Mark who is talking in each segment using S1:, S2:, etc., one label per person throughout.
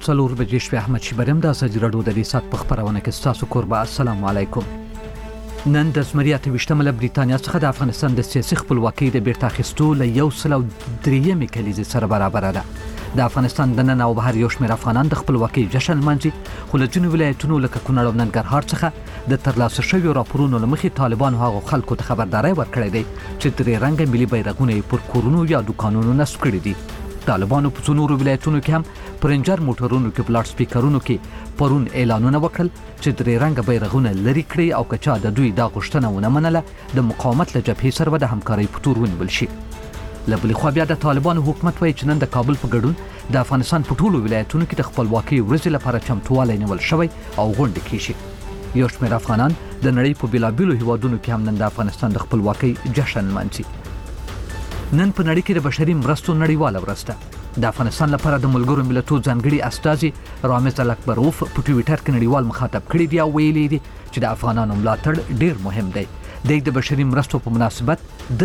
S1: څلور بجې شپې احمد شیبریم د ازادي راډیو د دې ساعت په خپرونه کې ستاسو کوربه. السلام علیکم. نن د زمري 28 له بریتانیا څخه د افغانستان د سیاسي خپلواکۍ د بیرته اخیستو له 103 کلیزې سره برابر ده. د افغانستان د نن او بهر یو شمېر افغانان د خپلواکۍ جشن لمانځي، خو له ځینو ولایتونو لکه کونړ او ننګرهار څخه د ترلاسه شویو راپورونو له مخې طالبانو هغو خلکو ته خبرداری ورکړې دی چې درې رنګه ملي بیرغونه یې پر کورونو یا دوکانونو نصب کړي دي. طالبانو په څو نورو ولایتونو کې هم په رینجر موټرونو کې په لاډ سپیکرونو کې پرون اعلانونه وکړل چې درې رنګه بیرغونه لرې کړي او که چا د دوی دا غوښتنه ونه منله د مقاومت له جبهې سره به د همکارۍ په تور ونیول شي. له بلې خوا بیا د طالبانو حکومت وایي چې نن د کابل په ګډون د افغانستان په ټولو ولایتونو کې د خپلواکۍ ورځې لپاره چمتووالی نیول شوی او غونډې کیږي. یو شمېر افغانان د نړۍ په بېلابېلو هیوادونو کې هم نن د افغانستان د خپلواکۍ جشن لمانځي. نن په نړۍ کې د بشري مرستو نړیواله ورځ ده. د افغانستان لپاره د ملګرو ملتونو ځانګړي استازي رامز الاکبروف په ټویټر کې نړیوال مخاطب کړي دي او ویلي دي چې د افغانانو ملاتړ ډیر مهم دی. د بشري مرستو په مناسبت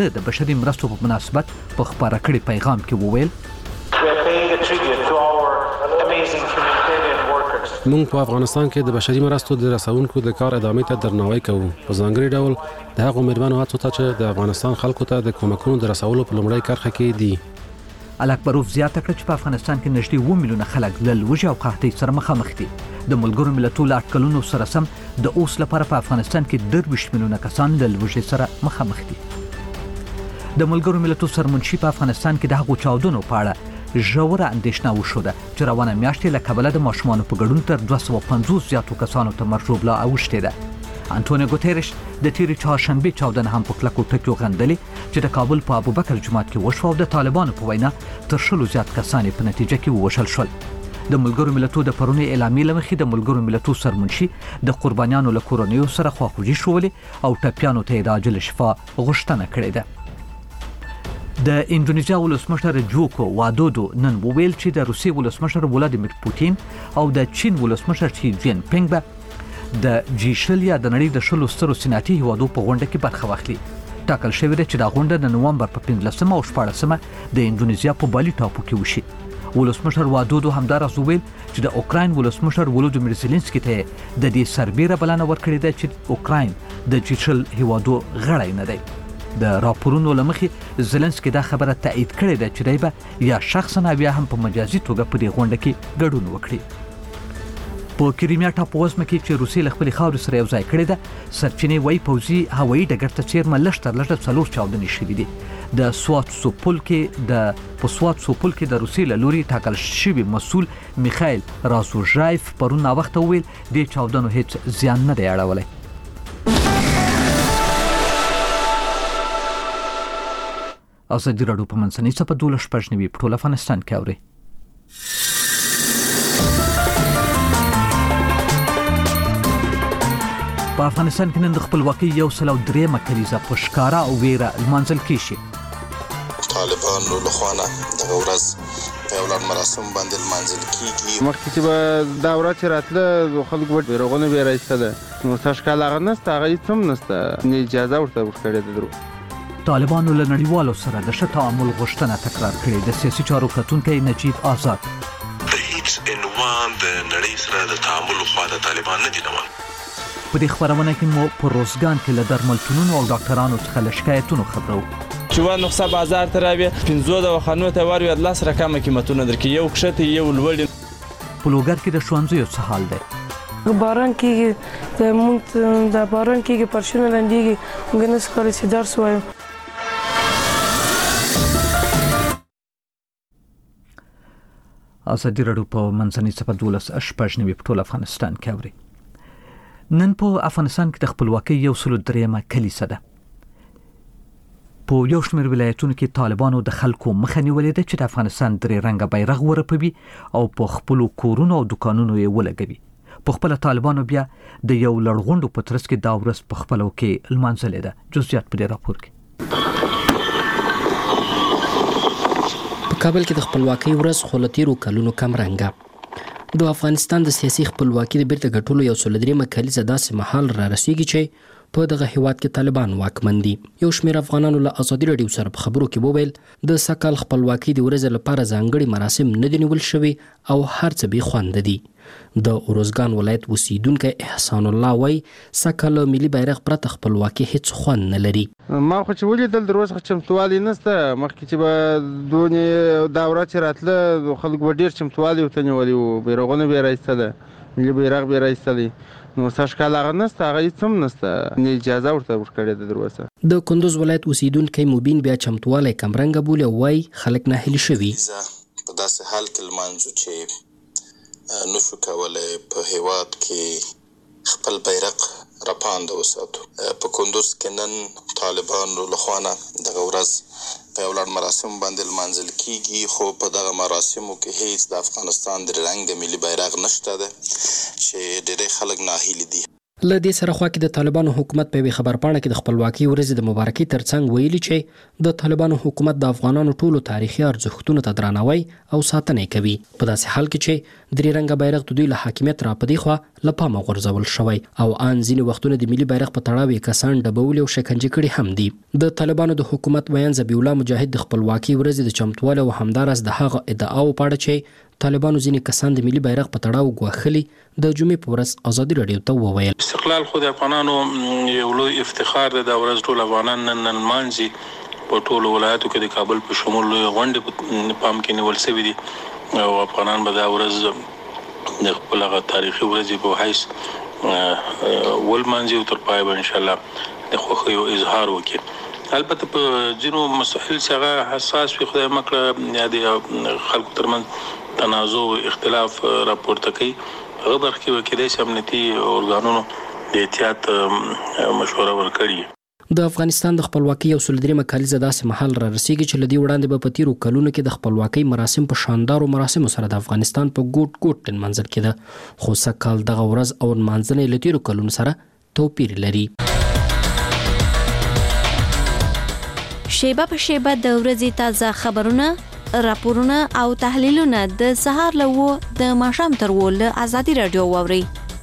S1: په خبره کړي پیغام کې وویل
S2: موږ په افغانستان کې د بشري مرستو د رسونکو د کار ادامې ته درناوی کوو، په ځانګړي ډول د هغو مېرمنو هڅو ته چې د افغانستان خلکو ته د کومکونو د رسولو په لومړۍ کرښه کې دي.
S1: الاکبروف زیاته کړه چې په افغانستان کې نږدې 2 میلیونه خلک له لوږې او قحطۍ سره مخامخ دي. د ملګرو ملتونو له اټکلونو سره سم د اوس لپاره په افغانستان کې 23 میلیونه کسان له لوږې سره مخامخ دي. د ملګرو ملتونو سرمنشي په افغانستان کې د هغو چاودنو په اړه ژوره اندېښنه وښوده چې روانه میاشت له کبله د ماشومانو په ګډون تر 250 زیاتو کسانو ته مرګ ژوبله اوښتې ده. انټونیو ګوتریش د تیرې چهارشنبې چاودنه هم په کلکو ټکو غندلې چې د کابل په ابوبکر جومات کې وشوه او د طالبانو په وینا تر 100 زیات کسان په نتیجه کې ووژل شول. د ملګرو ملتونو د پرونی اعلامیې له مخې د ملګرو ملتونو سرمنشي د قربانیانو له کورنیو سره خواخوږي شولې او ټپیانو ته د عاجل شفا غوښتنه کړې ده. د انډونیزیا ولسمشر جوکو وادودو نن وویل چې د روسیې ولسمشر ولادیمیر پوتین او د چین ولسمشر شي جین پینګ به د G20 یا د نړۍ د 10 سترو صنعتي هیوادو په غونډه کې برخه واخلي. ټاکل شوی دی چې دا غونډه د نومبر په 15 او 14 د انډونیزیا په بالی ټاپو کې وشي. ولسمشر وادودو همداراز وویل چې د اوکراین ولسمشر ولودیمیر زيلنسکي ته د دې سربېره بلنه ورکړې ده چې اوکراین د G20 هیوادو غړی نه دی. د راپورونو له مخې زيلنسکي دا خبره تایید کړې ده چې دی به یا شخصا بیا هم په مجازي توګه په دې غونډه کې ګډون وکړي. په کریمیا ټاپووزمه کې چې روسیې له خپلې خاورې سره یو ځای کړې ده، سرچینې وایي پوځي هوایي ډګر ته څیرمه لږ تر لږه 4 چاودنې شوي دي. په سواتسوپول کې د روسیې له لوري ټاکل شوي مسؤل میخایل رازوژایف پرون ناوخته وویل دې چاودنو هیڅ زیان نه دی اړولی. ازادي راډیو په منځنۍ څپه 12 په ټول افغانستان کې اوري. په افغانستان کې نن د خپلواکۍ 103 کلیزه په ښکاره او ویره لمانځل کیږي.
S3: طالبانو له خوا نه دغه ورځ په یو لړ مراسم باندې لمانځل کیږي.
S4: مخکې چې به دا ورځ راتله خلکو به بیرغونه به رایستله، نو تشکال هغه نسته، هغه هیڅ هم نسته، اجازه ورته ورکړې ده.
S1: طالبانو له نړیوالو سره د ښه تعامل غوښتنه تکرار کړې. د سیاسي چارو کتونکی نجیب آزاد
S5: د هیڅ عنوان د نړۍ سره د تعامل خوا د طالبان نه دي روان.
S1: په دې خبرونه کې مو په روزګان کې له درملتونونو او ډاکټرانو څخه له شکایتونو خبرو
S6: چې وا نقصه بازار ته راوي 15 دواخانو ته ور یو 10 رقم قیمتونه درکې یو کښته یو لوړ.
S1: په لوګر کې د ښوونځیو څه حال دی؟
S7: باران کېږي د باران کېږي پرشونه لنډېږي موږ نه سکاري چې درس وایو.
S1: ازادي راډیو په منځنۍ څپه 12 په ټول افغانستان کې اوري. نن په افغانستان کې د خپلواکۍ 103 کلیزه ده. په یو شمېر ولایتونو کې طالبانو د خلکو مخه نیولې ده چې د افغانستان درې رنګه بیرغ ورپوي او په خپلو کورونو او دوکانونو یې ولګوي. په خپله طالبانو بیا د یو لړغونډو په ترڅ کې دا ورځ په خپلو کې لمانځلې ده. جزئیات په دې راپور کې.
S8: په کابل کې د خپلواکۍ ورځ خو له تېرو کلونو کم رنګه. د افغانستان د سیاسي خپلواکۍ د بیرته ګټلو 103 کلیزه داسې مهال را رسیږي چې په دغه هیواد کې طالبان واکمن دي. یو شمېر افغانانو له ازادي راډیو سره په خبرو کې وویل د سږ خپلواکۍ د ورځې لپاره ځانګړي مراسم نه دي نیول شوي او هر څه بې خونده دي. د اروزګان ولایت اوسیدونکی احسان الله وایي سږ له ملي بیرغ پرته خپلواکي هیڅ خوند نه لري.
S4: ما خو چې ولیدل در اوسه چمتووالی نشته. مخکې چې به دونې دا ورځ چې راتله خلکو به ډېر چمتووالی ورته نیولي وو، بیرغونه به یې رایستله، ملي بیرغ به یې رایستلی. نو سږ کال هغه نشته، هغه هېڅ هم نشته، اجازه ورته ورکړې ده در اوسه. د
S8: کندوز ولایت اوسیدونکی مبین بیا چمتووالی کمرنګه بولي او وایي خلک ناهیلي شوي.
S3: په داسې حال کې لمانځو چې نشو کولی په هیواد کې خپل بیرغ راپانده وساتو. په کندوز کې نن طالبانو لخوا نه دغه ورځ په یو لړ مراسم باندې لمانځل کیږي، خو په دغه مراسمو کې هیڅ د افغانستان د رنګ ملي بیرغ نشته ده چې ډېری خلک ناهیلي دي.
S8: له دې سره خوا کې د طالبانو حکومت په یوې خبرپاڼه کې د خپلواکۍ ورځې د مبارکۍ ترڅنګ ویلي چې د طالبانو حکومت د افغانانو ټولو تاریخي ارزښتونو ته درناوی او ساتنه کوي، په داسې حال کې چې درې رنګه بیرغ د دوی له حاکمیت را پدې خوا له پامه غورځول شوی او ان ځینې وختونه د ملي بیرغ په تړاو یې کسان ډبولي او شکنجه کړي هم دي. د طالبانو د حکومت ویان ذبیح الله مجاهد د خپلواکۍ ورځې د چمتووالي او همداراز د هغه ادعاو په اړه چې طالبانو ځینې کسان د ملي بیرغ په تړاو ګواښلي د جمعې په ورځ ازادي راډیو ته وویل
S9: استقلال خو د افغانانو یو لوی افتخار دی. د ورځ ټول افغانان نن مانځي په ټولو ولایتو کې د کابل په شمول لوی غونډې په پام کې نیول شوي دي او افغانان به دا ورځ د خپل هغه تاریخي ورځې په حیث ولمانځي او تر پایه به انشاءالله د خوښیو اظهار وکړي. البته په ځینو مسایل چې هغه حساس وي خدای مکړه یا د خلکو ترمنځ تنازع او اختلاف راپورته کوي، هغه برخه کې وکیدای شي امنیتي ارګانونو د احتیاط مشوره ورکړي.
S8: د افغانستان د خپلواکۍ یو سل درېیمه کالیزه داسې مهال را رسیږي چې له دې وړاندې به په تیرو کلونو کې د خپلواکۍ مراسم په شاندارو مراسمو سره د افغانستان په ګوټ ګوټ نمانځل کېده، خو سږ کال دغه ورځ او نمانځنه له تیرو کلونو سره توپیر لري.
S10: شیبه په شیبه د ورځې تازه خبرونه، راپورونه او تحلیلونه د سهار له 9 د ماښام تر 10 له ازادي راډیو واوري.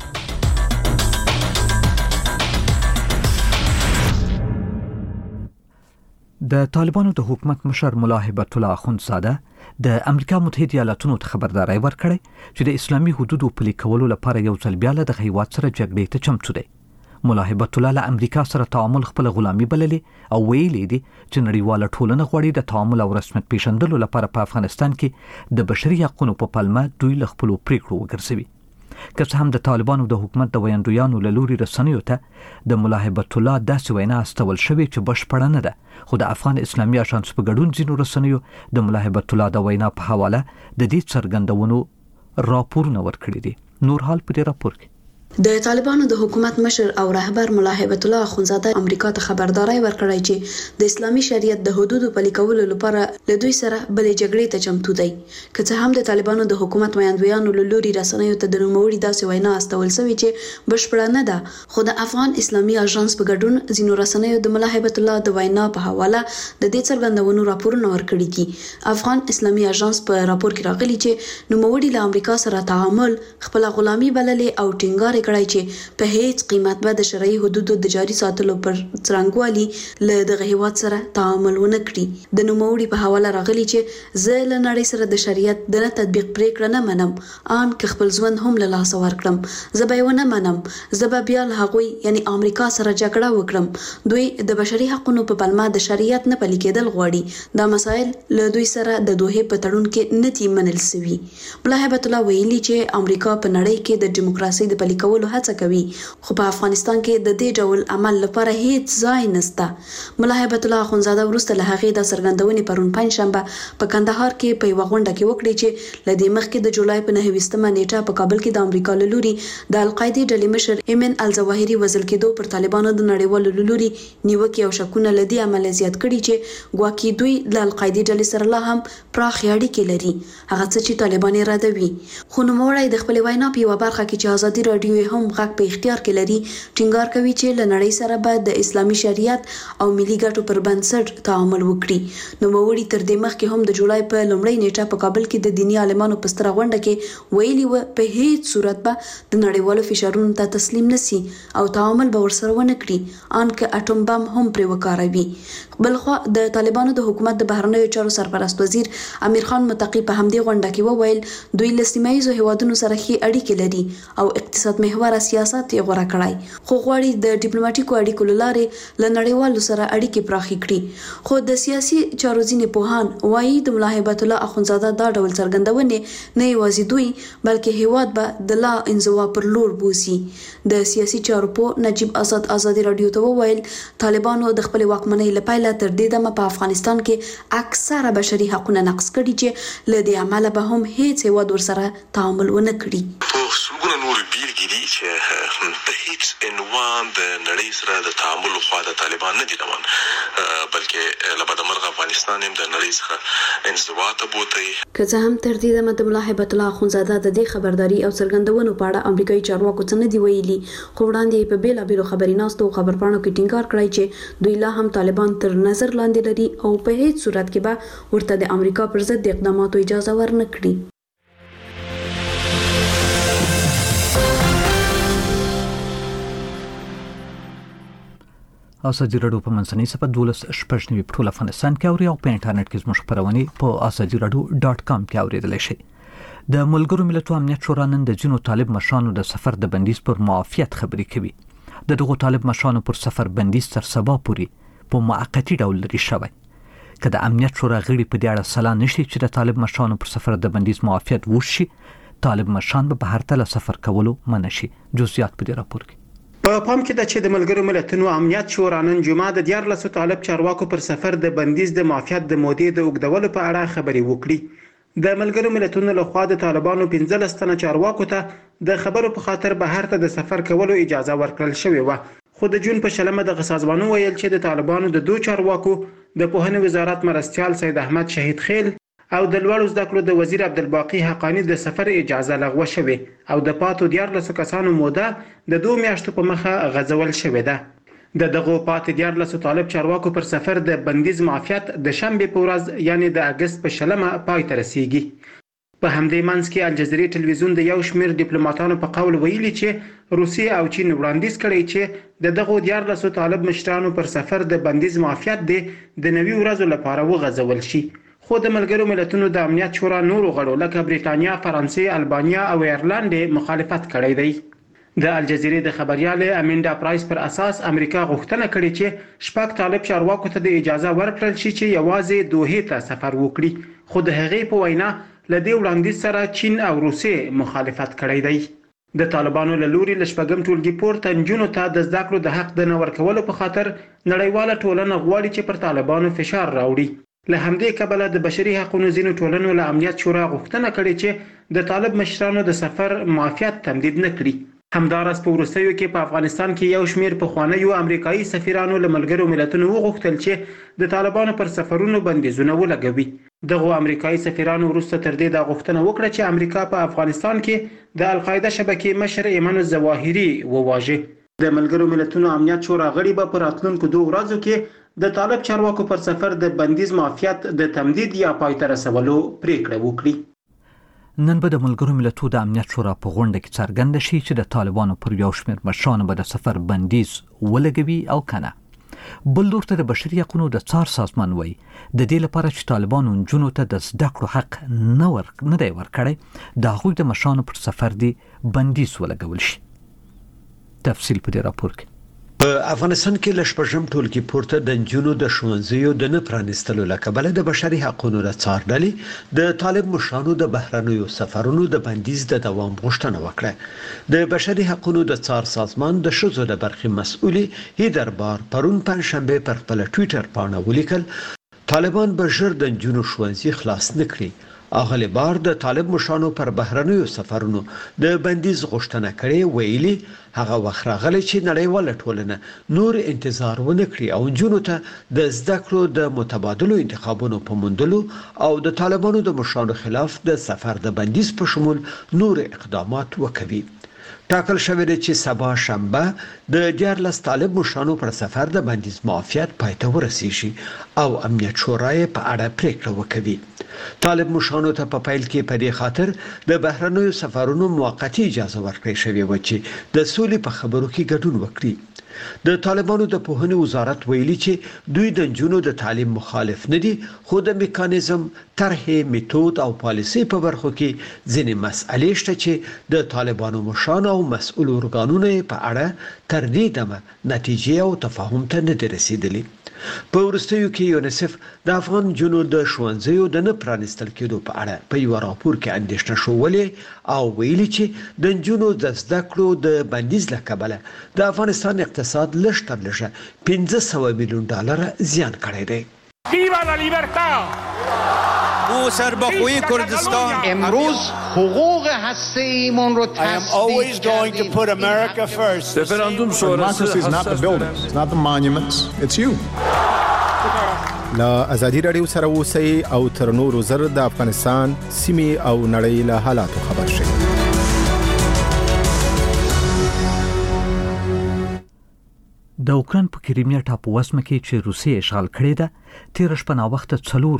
S1: د طالبانو د حکومت مشر ملا هبت الله اخوندزاده د امریکا متحده ایالاتونو ته خبرداري ورکړې چې د اسلامي حدودو پلي کولو لپاره یو ځل بیا له هیواد سره جګړې ته چمتو دی. ملا هبت الله له امریکا سره تعامل خپل غلامي بللې او ویلي دي چې نړیواله ټولنه غواړي د تعامل او رسمیت پیژندلو لپاره په افغانستان کې د بشري حقوقو په پلمه دوی له خپل پریکړو وګرځوي. که څه هم د طالبانو د حکومت د ویاندویانو له لوري رسنیو ته د ملا هبت الله داسې وینا استول شوې چې بشپړه نه ده، خو د افغان اسلامي اژانس په ګډون ځینو رسنیو د ملا هبت الله د وینا په حواله د دې څرګندونو راپورونه ورکړي دي. نور حال په دې راپور کې
S11: د طالبانو د حکومت مشر او رهبر ملا هبت الله اخوندزاده امریکا ته خبرداري ورکړی چې د اسلامي شریعت د حدودو پلي کولو لپاره له دوی سره بلې جګړې ته چمتو دی. که څه هم د طالبانو د حکومت ویاندویانو له لوري رسنیو ته د نوموړي داسې وینا استول شوې چې بشپړه نه ده، خو د افغان اسلامي اژانس په ګډون ځینو رسنیو د ملا هبت الله د وینا په حواله د دې څرګندونو راپورونه ورکړي دي. افغان اسلامي اژانس په راپور کې راغلي چې نوموړي له امریکا سره تعامل خپل غلامي بللې او ټینګار کړی چې په هیڅ قیمت به د شرعي حدودو د جاري ساتلو پر څرنګوالي له دغه هیواد سره تعامل ونه کړي. د نوموړي په حواله راغلي چې زه له نړۍ سره د شریعت د نه تطبیق پریکړه نه منم، ان که خپل ژوند هم له لاسه ورکړم زه به ونه منم، زه به بیا له هغوی یعنی امریکا سره جګړه وکړم. دوی د بشري حقوقو په پلمه د شریعت نه پلي کېدل غواړي. دا مسایل له دوی سره د دوه په تړون کې نه دي منل شوي. ملا هبت الله ویلي چې امریکا په نړۍ کې د دیموکراسي د پلي کولو هڅه کوي، خو په افغانستان کې د دې ډول عمل لپاره هیڅ ځای نشته. ملا هبت الله اخوندزاده وروسته له هغې د څرګندونې پرون پنجشنبه په کندهار کې په یوه غونډه کې وکړې چې له دې مخکې د جولای په 9 نیټه په کابل کې د امریکا له لوري د القاعدې ډلې مشر ایمن الظواهري وژل کېدو پر طالبانو د نړیوالو له لوري نیوکې او شکونه له دې عمله زیات کړي چې ګواکې دوی د القاعدې ډلې سره لا هم پراخ اړیکې لري، هغه څه چې طالبان یې ردوي. خو نوموړی د خپل وینا په یوه برخه کې چې ازادي راډیو دوی هم غږ په اختیار کې لري ټینګار کوي چې له نړۍ سره به د اسلامي شریعت او ملي ګټو پر بنسټ تعامل وکړي. نو موري تر دې مخکې هم د جولای په لومړۍ نیټه په کابل کې د دینی عالمانو په ستره غونډه کې ویلي و په هیڅ صورت به د نړیوالو فشارونو ته تسلیم نشي او تعامل به ورسره ونه کړي ان که اټوم بم هم پرې وکاروي. بلخوا د طالبانو د حکومت د بهرنیو چارو سرپرست وزیر امیر خان متقی په همدې غونډه کې وویل دوی له سیمه ییزو هیوادونو سره ښې اړیکې لري او اقتصاد محوره سیاست یې غوره کړی خو غواړي د ډیپلوماټیکو اړیکو له لارې له نړیوالو سره اړیکې پراخې کړي. خو د سیاسي چارو ځینې پوهان وایي د ملا هیبت الله اخونزاده دا ډول څرګندونې نه یوازې دوی بلکې هیواد به د لا انزوا پر لور بوزي. د سیاسي چارو په نجیب آزاد ازادي رادیو ته وویل طالبانو د خپل واکمنۍ لپاره تر دې دمه په افغانستان کې اکثره بشري حقوقونه نقض کړي چې له دې عمله به هم هیڅ هیواد ورسره تعامل ونه کړي.
S5: څومره نور بیلګې دي چې په هیڅ عنوان د نړۍ سره د تعامل خوا د طالبان نه دي روان بلکې له بده مرغه افغانستان هم د نړۍ څخه انزوا ته بوتي.
S11: که څه هم تر دې دمه د ملا هیبت الله اخونزاده د دې خبرداري او څرګندونو په اړه امریکایي چارواکو څه نه دی ویلي خو وړاندې په بیلابیلو خبریناستو او خبرپاڼو کې ټینګار کړی چې دوی لا هم طالبان تر نظر لاندې لري او په هیڅ صورت کې به ورته د امریکا پر ضد د اقداماتو اجازه ورنه کړي.
S1: ازادي راډیو په منځنۍ صفحه 12 په ټول افغانستان کې اوري او په انټرنیټ کې زموږ خبرونه په azadieradio.com کې اوریدل شي. د ملګرو ملتونو امنیت شورا نن د جنو طالب مشرانو د سفر د بندیز پر معافیت خبرې کوي. د دغو طالب مشرانو پر سفر بندیز تر سبا پورې په موقتی ډول لري شوی. که د امنیت شورا غړي په دې اړه سلا نشي چې د طالب مشرانو پر سفر د بندیز معافیت وشي طالب مشران به بهر ته سفر کولو منع شي. جزئیات په دې راپور کې
S12: په پام کې د چې د ملګرو ملتونو امنیت شورا نن جمعه د 14 طالب چارواکو پر سفر د بندیز د معافیت د مودې د اوږدولو په اړه خبرې وکړي. د ملګرو ملتونو لخوا د طالبانو 15 تنه چارواکو ته د خبرو په خاطر بهر ته د سفر کولو اجازه ورکړل شوې و خو د جون په شلمه د غسازبانو ویل چې د طالبانو د دوه چارواکو د پوهنې وزارت مرستيال سید احمد شهید خیل او د لوړو زده کړو د وزیر عبدالباقی حقانی د سفر اجازه لغوه شوې او د پاتو 14 کسانو موده د 2 میاشتو په مخه غځول شوې ده. د دغه پاتې 14 طالب چارواکو پر سفر د بندیز معافیت د شنبه په ورځ یعنی د اگست په شلمه پای ته رسیږي. په همدې منځ کې الجزیرې ټلویزیون د یو شمېر ډیپلوماټانو په قول ویلي چې روسیه او چین وړاندیز کړی چې د دغه 14 طالب مشرانو پر سفر د بندیز معافیت د 90 ورځې لپاره وغځول شي. خو د ملګرو ملتونو د امنیت شورا نورو غړو لکه بریټانیا، فرانسې، البانیا او ایرلند مخالفت کړی دی. د الجزیرې د خبريال امیندا پرایس پر اساس امریکا غوښتنه کړې چې شپږ طالب چارواکو ته د اجازه ورکړل شي چې یوازې دوحې ته سفر وکړي. خو د هغې په وینا لدې وړاندیز سره چین او روسیه مخالفت کړی دی. د طالبانو له لوري ل شپږم ټولګي پورته نجونو ته د زده کړو د حق د نه ورکولو په خاطر نړیواله ټولنه غواړي چې پر طالبانو فشار راوړي. له همدې کبله د بشري حقوقو ځینو ټولنو له امنیت شورا غوښتنه کړې چې د طالب مشرانو د سفر معافیت تمدید نه کړي. همدارس په وروستیو کې په افغانستان کې یو شمېر پخوانیو امریکایي سفیرانو له ملګرو ملتونو وغوښتل چې د طالبانو پر سفرونو بندیزونه ولګوي. دغه امریکایي سفیرانو وروسته تر دې دا غوښتنه وکړه چې امریکا په افغانستان کې د القاعده شبکې مشر ایمن الظواهري وواژه. د ملګرو ملتونو امنیت شورا غړي به په راتلونکو 2 ورځو کې د طالب چارواکو پر سفر د بندیز معافیت د تمدید یا پای ته رسولو پریکړه وکړي.
S1: نن به د ملګرو ملتونو د امنیت شورا په غونډه کې څرګنده شي چې د طالبانو پر یو شمېر مشرانو به د سفر بندیز ولګوي او کنه. بل لور ته د بشري حقوقو د څار سازمان وایي د دې لپاره چې طالبانو نجونو ته د زده کړو حق نه دی ورکړی د هغوی د مشرانو پر سفر دی بندیز ولګول شي. تفصیل په دې راپور کې
S13: په افغانستان کې ل شپږم ټولګي پورته د نجونو د ښوونځیو د نه پرانیستلو له کبله د بشري حقوقو د څار ډلې د طالب مشرانو د بهرنیو سفرونو د بندیز د دوام غوښتنه وکړه. د بشري حقوقو د څار سازمان د ښځو د برخې مسؤلې هیدر بار پرون پنځشنبه پر خپل ټوئیټر باندې ولیکل طالبان به ژر د نجونو ښوونځي خلاص نه کړي. اغلی بار د طالب مشرانو پر بهرنیو سفرونو د بندیز غوښتنه کړې ویلي هغه وخت راغلی چې نړیواله ټولنه نور انتظار ونه کړي او نجونو ته د زده کړو د متبادلو انتخابونو په موندلو او د طالبانو د مشرانو خلاف د سفر د بندیز په شمول نور اقدامات وکړي. ټاکل شوی دی چې سبا شنبه د 14 طالب مشرانو پر سفر د بندیز معافیت پای ته ورسیږي او امنیت شورا یې په اړه پریکړه وکوي. طالب مشرانو ته په پیل کې په دې خاطر د بهرنیو سفرونو موقتی اجازه ورکړې شوې و چې د سولې په خبرو کې ګډون وکړي. د طالبانو د پوهنې وزارت ویلي چې دوی د نجونو د تعلیم مخالف نه دي، خو د میکانیزم، طرح، میتود او پالیسي په برخو کې ځینې مسئلې شته چې د طالبانو مشرانو او مسؤل ارګانونو په اړه تر دې دمه نتیجې او تفاهم ته نه دي رسیدلي. په وروستیو کې یونیسف د افغان جنو د ښوونځیو د نه پرانیستل کېدو په اړه په یو راپور کې اندېښنه شولې او ویلي چې د نجونو د زده کړو د بندیز له کبله د افغانستان اقتصاد لږ تر لږه $500 میلیون زیان کړی دی.
S14: Viva la libertad!
S15: او سربخوی کردستان
S16: امروز حقوق هسته‌ایمون رو
S14: I am always going to put America first.
S17: Referendum sonrası is not the buildings, it's not the monuments, it's you.
S18: لا ازادي رادیو سره اوسئ او تر نورو زر د افغانستان سیمې او نړۍ له حالاتو خبر شئ.
S1: د اوکراین په کریمیا ټاپووزمه کې چې روسیې اشغال کړې ده، تیر شپه نا وخت څلور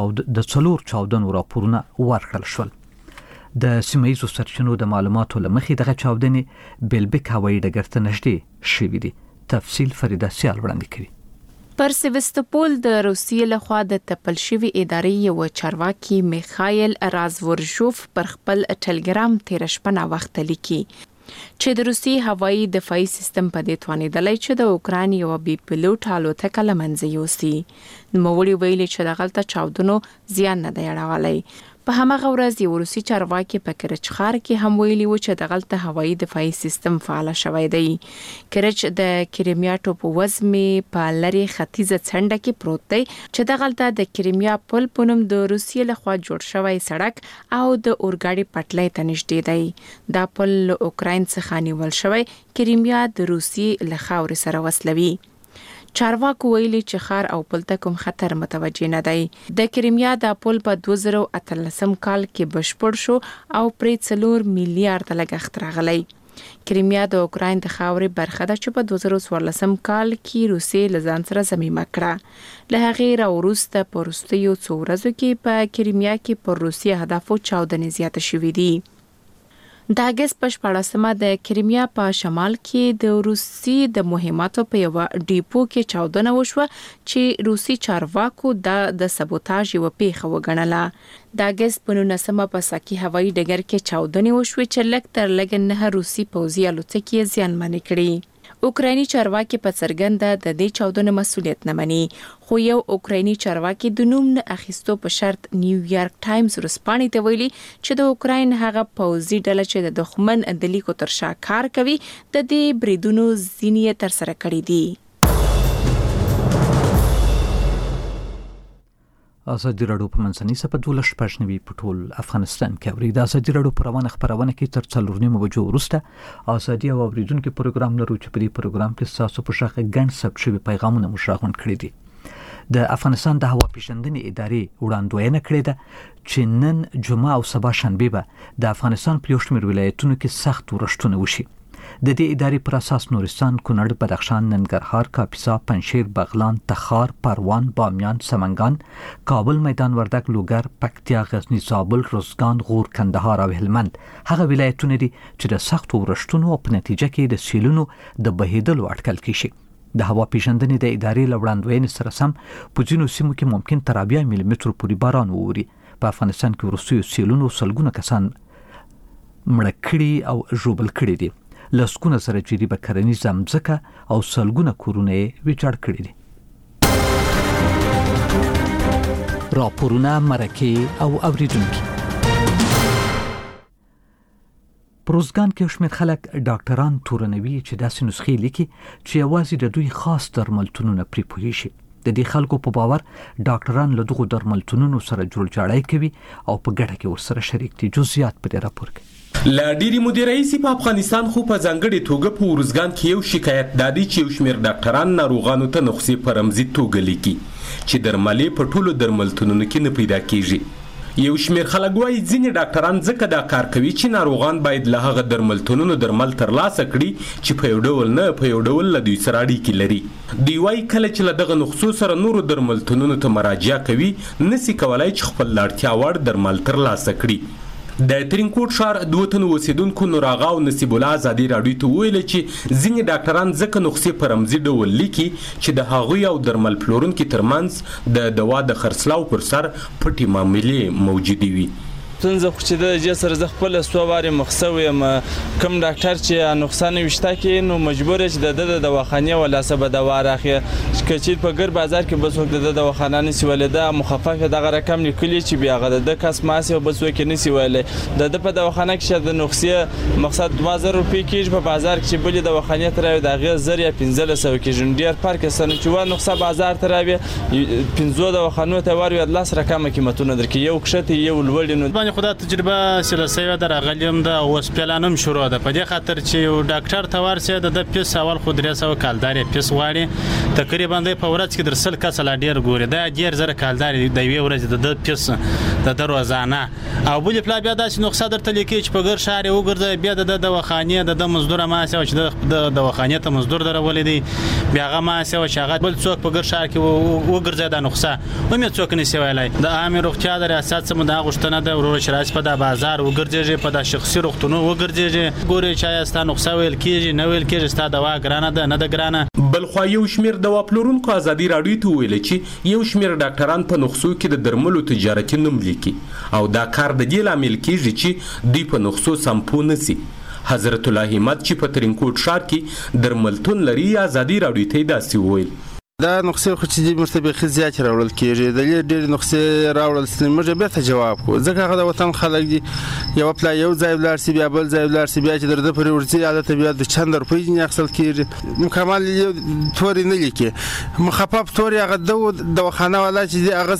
S1: چاودنو راپورونه ورکړل شول. د سیمه‌ییزو سرچینو د معلوماتو له مخې دغه چاودنې بیلبک هوایي ډګر ته نږدې شوې دي. تفصیل فریده سیال وړاندې کوي.
S19: پر سیوستوپول د روسیې لخوا د تپل شوی ادارې یو چارواکي میخایل رازورژوف پر خپل ټلګرام تیر شپه نا وخت لیکي چې د روسي هوایي دفاعي سیستم په دې توانیدلای چې د اوکراین یو بي پلوټ الوتکه له منځه یوسي. نوموړي ویلي چې دغه چاودنو زیان نه دی اړولی. په همغه ورځ یو روسي چارواکي په کرچ ښار کې هم ویلي و چې دغه هوایي دفاعي سیستم فعال شوی دی. کرچ د کریمیا ټاپووزمې په لری ختیځه څنډه کې پروت دی چې دغه د کریمیا پل په نوم د روسیې لخوا جوړ شوی سړک او د اورګاډي پټلۍ ته نږدې دی. دا پل له اوکراین څخه نیول شوی کریمیا د روسیې له خاورې سره وصلوي. چارواکو ویلي چې ښار او پل ته کوم خطر متوجه نه دی. د کریمیا د پل په 2018 کال کې بشپړ شو او پرې 4 میلیارډ لګښت راغلی. کریمیا د اوکراین د خاورې برخه ده چې په 2014 کال کې روسیې له ځان سره ضمیمه کړه. له هغې راوروسته په وروستیو څو ورځو کې په کریمیا کې پر روسي اهدافو چاودنې زیاته شوې دي. د اگست په 14مه د کریمیا په شمال کې د روسي د مهماتو په یو ډیپو کې چاودنه وشوه چې روسي چارواکو د سبوتاژ یو پیښه وګڼله. د اگست په 19مه په ساکي هوایي ډګر کې چاودنې وشوه چې لږ تر لږه 9 روسي پوځي الوتکې زیانمنې کړې. اوکرایني چارواکي په څرګنده د دې چاودنې مسؤلیت نه مني، خو یو اوکرایني چارواکي د نوم نه اخیستو په شرط نیویارک ټایمز ورسپانې ته ویلي چې د اوکراین هغه پوځي ډله چې د دښمن د لیکو تر شا کار کوي د دې بریدونو ځینې تر سره کړي دي.
S1: ازادي راډیو په منځنۍ سپه 12 په ټول افغانستان کې اوري. د ازادي راډیو پروانه خبرونه کې تر 4 بجو وروسته ازادي او اوریدونکو پروګرام لرو چې په دې پروګرام کې تاسو په شاخه ګڼ ثبت شوی پیغامونه مشراغون کړی دي. د افغانستان د هوا پیژندنې ادارې وړاندوینه کړې ده چې نن جمعه او سبا شنبه به د افغانستان په یو شمېر ولایتونو کې سخت ورښتونه وشي. د دې ادارې پر اساس نورستان، کونړ، بدخشان، ننګرهار، کاپیسا، پنجشیر، بغلان، تخار، پروان، بامیان، سمنګان، کابل، میدان وردګ، لوګر، پکتیا، غزنی، زابل، روزګان، غور، کندهار او هلمند هغه ولایتونه دي چې د سخت ورښتونو په نتیجه کې د سیلونو د بهیدلو اټکل کیږي. د هوا پیژندنې د ادارې له وړاندوینې سره سم په ځینو سیمو کې ممکن تر 80 ملي مترو پورې باران ووري. په افغانستان کې وروستیو سیلونو سلګونه کسان مړه کړي او ژوبل کړي دي. لسګونه سره جدي به کرنیزه ځمکه او سلګونه کورونه ویجاړ کړي دي. راپورونه، مرکې او اوریدونکي. پروزګان کې شمېر خلک ډاکټران تورنوي چې داسې نسخې لیکي چې یوازې د دوی خاص درملتونونه پرې پوهیږي. د دې خلکو په باور ډاکټران له دغو درملتونونو سره جوړجاړی کوي او په ګډه کې ورسره شریک دي. جزئیات په دې راپور کې.
S20: لا ډيري مدیر رئیس په افغانستان خو په ځانګړي توګه په ورزګان کې یو شکایت دادی چې یو شمېر ډاکټران ناروغانو ته نسخې په رمزي توګه لیکي چې درملې په ټولو درملتونونو کې نه پیدا کیږي. یو شمیر خلک وایي ځینې ډاکټران ځکه دا کار کوي چې ناروغان باید له هغه درملتونونو درمل ترلاسه کړي چې په یو ډول نه په یو ډول له دوی سره اړیکې لري. دوی وایي کله چې له دغه نسخو سره نورو درملتونونو ته مراجعه کوي نسي کولای چې خپل د اړتیا وړ درمل ترلاسه کړي. د ترینکوټ ښار دوه تنو اوسیدونکو نور آغا او نصیب الله ازادي راډیو ته ویل چې ځینې ډاکټران ځکه نسخې په رمزي ډول لیکي چې د هغوی او درمل پلورونکو ترمنځ د دوا د خرڅلاو پر سر پټې معاملې موجودې وي.
S6: ستونزه خو چې د دې سره زه خپله څو وارې مخ شوی یم. کوم ډاکټر چې نقصان ویشته کې نو مجبور چې د دواخانې ولاسه به دوا راخلي که چې په ګر بازار کې بس وخت د دواخانه نسی ولې دا مخفف دغه رقم لیکلی چې بیا غره د کس ماسه بس وکې نسی ولې د په دواخانه کې د نقصې مقصد 2000 روپۍ کېږي په بازار کې چې بل دواخانې تر د غیر زر یا 1500 کېږي ډیر فرق سره چې و نقصه بازار تر 15 دواخانو ته واري د لاس رقم قیمتونه درکې یو کښته یو لوړ نو
S21: خدا تجربه سلسله درغلیم د اوس پلانم شروع ده په دې خاطر چې یو ډاکټر ته ورسې د پیس اول خو 300 کالداري پیس غواړي تقریبا د په ورځ کې درسل کس لا ډیر ګوري دا ډیر زره کالداري د یو ورځ د پیس د دروازانه او بل پلا بیا داسې نقصه درته لیکي چې په ګر شهر وګرځي بیا د دواخانې د مزدور ماسه چې د دواخانې ته مزدور درولې دی بیا هغه ماسه چې هغه بل څوک په ګر شهر کې وګرځي د نقصه و مې څوک نسی ویلای د عام روغتیا د ریاست سم د غشتنه د ورور شرایط په د بازار وګرځي په د شخصي روغتونو وګرځي ګوري چې استا نقصه ویل کیږي نه ویل کیږي ستا دوا ګرانه ده نه ده ګرانه.
S20: بل خو یو شمیر دوا پلورونکو ازادي راډیو ته ویل چې یو شمیر ډاکټران په نسخو کې د درملو تجارتي نوم لیکي او دا کار د دې لامل کیږي چې دوی په نسخو سمپو نسی. حضرت الله همت چې په ترینکوټ ښار کې درملتون لري ازادي راډیو ته داسې ویل
S4: دا نقصې خو چې مرتبه زیات راوړل کیږي د ډېر نقصې راوړل سي موږ به ته جواب کو ځکه هغه د وطن خلک دي یو پلا یو ځای ولر سی بیا بل ځای ولر سی بیا چې درته پر ورځي عادت بیا د چند روپۍ نه اخصل کیږي مکمل توري نه لیکي مخفف توري هغه د دواخانه ولا چې هغه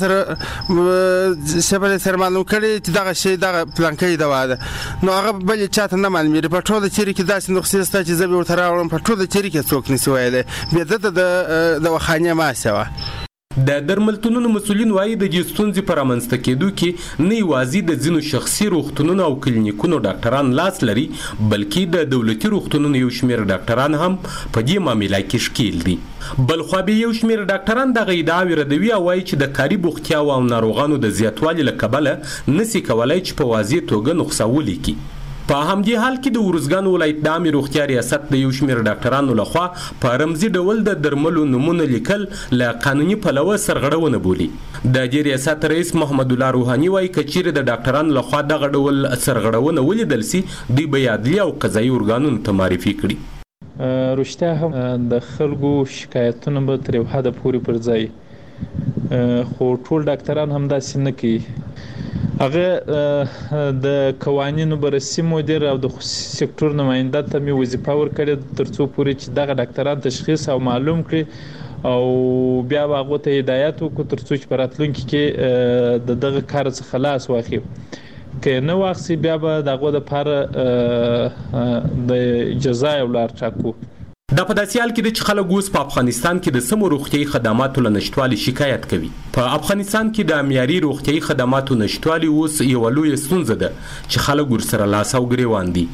S4: سره شبل سره معلوم کړي چې دغه شی دغه پلانکې دوا ده نو هغه بل چاته نه معلومي په ټوله چیرې کې داسې نقصې ستا چې زبې ورته راوړم په ټوله چیرې کې څوک نسی ویلې بیا د خانه ما سوا
S20: د درملتونونو مسولین وایي د دې ستونزې پر امنځته کېدو کې نه یوازې د ځینو شخصي روغتونونو او کلینیکونو ډاکټران لاس لري بلکې د دولتي روغتونونو یو شمیر ډاکټران هم په دې معامله کې ښکیل دي. بل خو به یو شمیر ډاکټران دغه ادعاوې ردوي او وایي چې د کاري بوختیا او ناروغانو د زیاتوالي له کبله نسی کولای چې په واضح توګه نسخه ولیکي. په همدې حال کې د ورزګان ولایت د عامې روغتیا ریاست د یو شمیر ډاکټرانو لخوا په رمزي ډول د درملو نومونه لیکل له قانوني پلوه سرغړونه بولي. د دې ریاست رئیس محمد الله روحاني وایي که چیرې د ډاکټرانو لخوا دغه ډول سرغړونه ولیدل سي دوی به عدلي او قضایي ارګانونو ته معرفي کړي.
S22: رښتیا هم د خلکو شکایتونه به تر یو حده پورې پر ځای خو ټول ډاکټران هم داسې نه کوي. هغه د قوانینو بررسي مدیر او د خصوصي سکتور نماینده ته می وظیفه ورکړې ترڅو پورې چې دغه ډاکټران تشخیص او معلوم کړي او بیا هغه ته هدایت وکړي ترڅو چې په راتلونکي کې دغه کار څخه خلاص واخلي. که نه واخلي بیا به دغه لپاره د جزا یو لار ټاکو.
S20: دا په داسې حال کې د چې خلک اوس په افغانستان کې د سمو روغتیايي خدماتو له نشتوالي شکایت کوي. په افغانستان کې د معیاري روغتیايي خدماتو نشتوالي اوس یوه لویه ستونزه ده چې خلک ورسره لاس او ګریوان دي.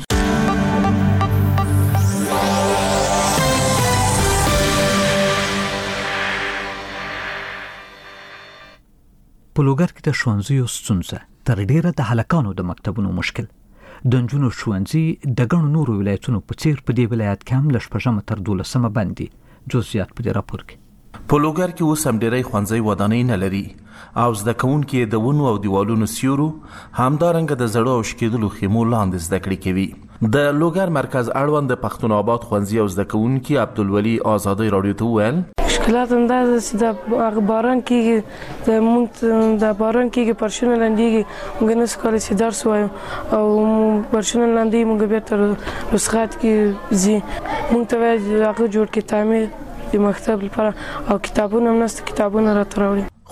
S1: په لوګر کې د ښوونځیو ستونزه تر ډیره د هلکانو د مکتبونو مشکل د نجونو ښوونځي د ګڼو نورو ولایتونو په څیر په دې ولایت کې هم له شپږمه تر 12مه بند دي. جزئیات په دې راپور کې.
S23: په لوګر کې اوس هم ډېری ښوونځي ودانۍ نه لري او زده کوونکي د ونو او دیوالونو سیورو همدارنګه د زړو او شکېدلو خیمو لاندې زده کړې کوي. د لوګر مرکز اړوند د پښتون آباد ښوونځي او زده کوونکي عبدالولي آزادۍ راډیو ته وویل
S7: مشکلات هم دا چې د باران کېږي د باران کېږي پرشونه لندېږي موږ نسو کولی چې درس وایو او پرشونه لندېږي موږ بیا تر رسخات کې ځي موږ ته وایي هغه جوړ کړي تعمیر د مکتب لپاره او کتابونه هم نشته کتابونه راته راوړي.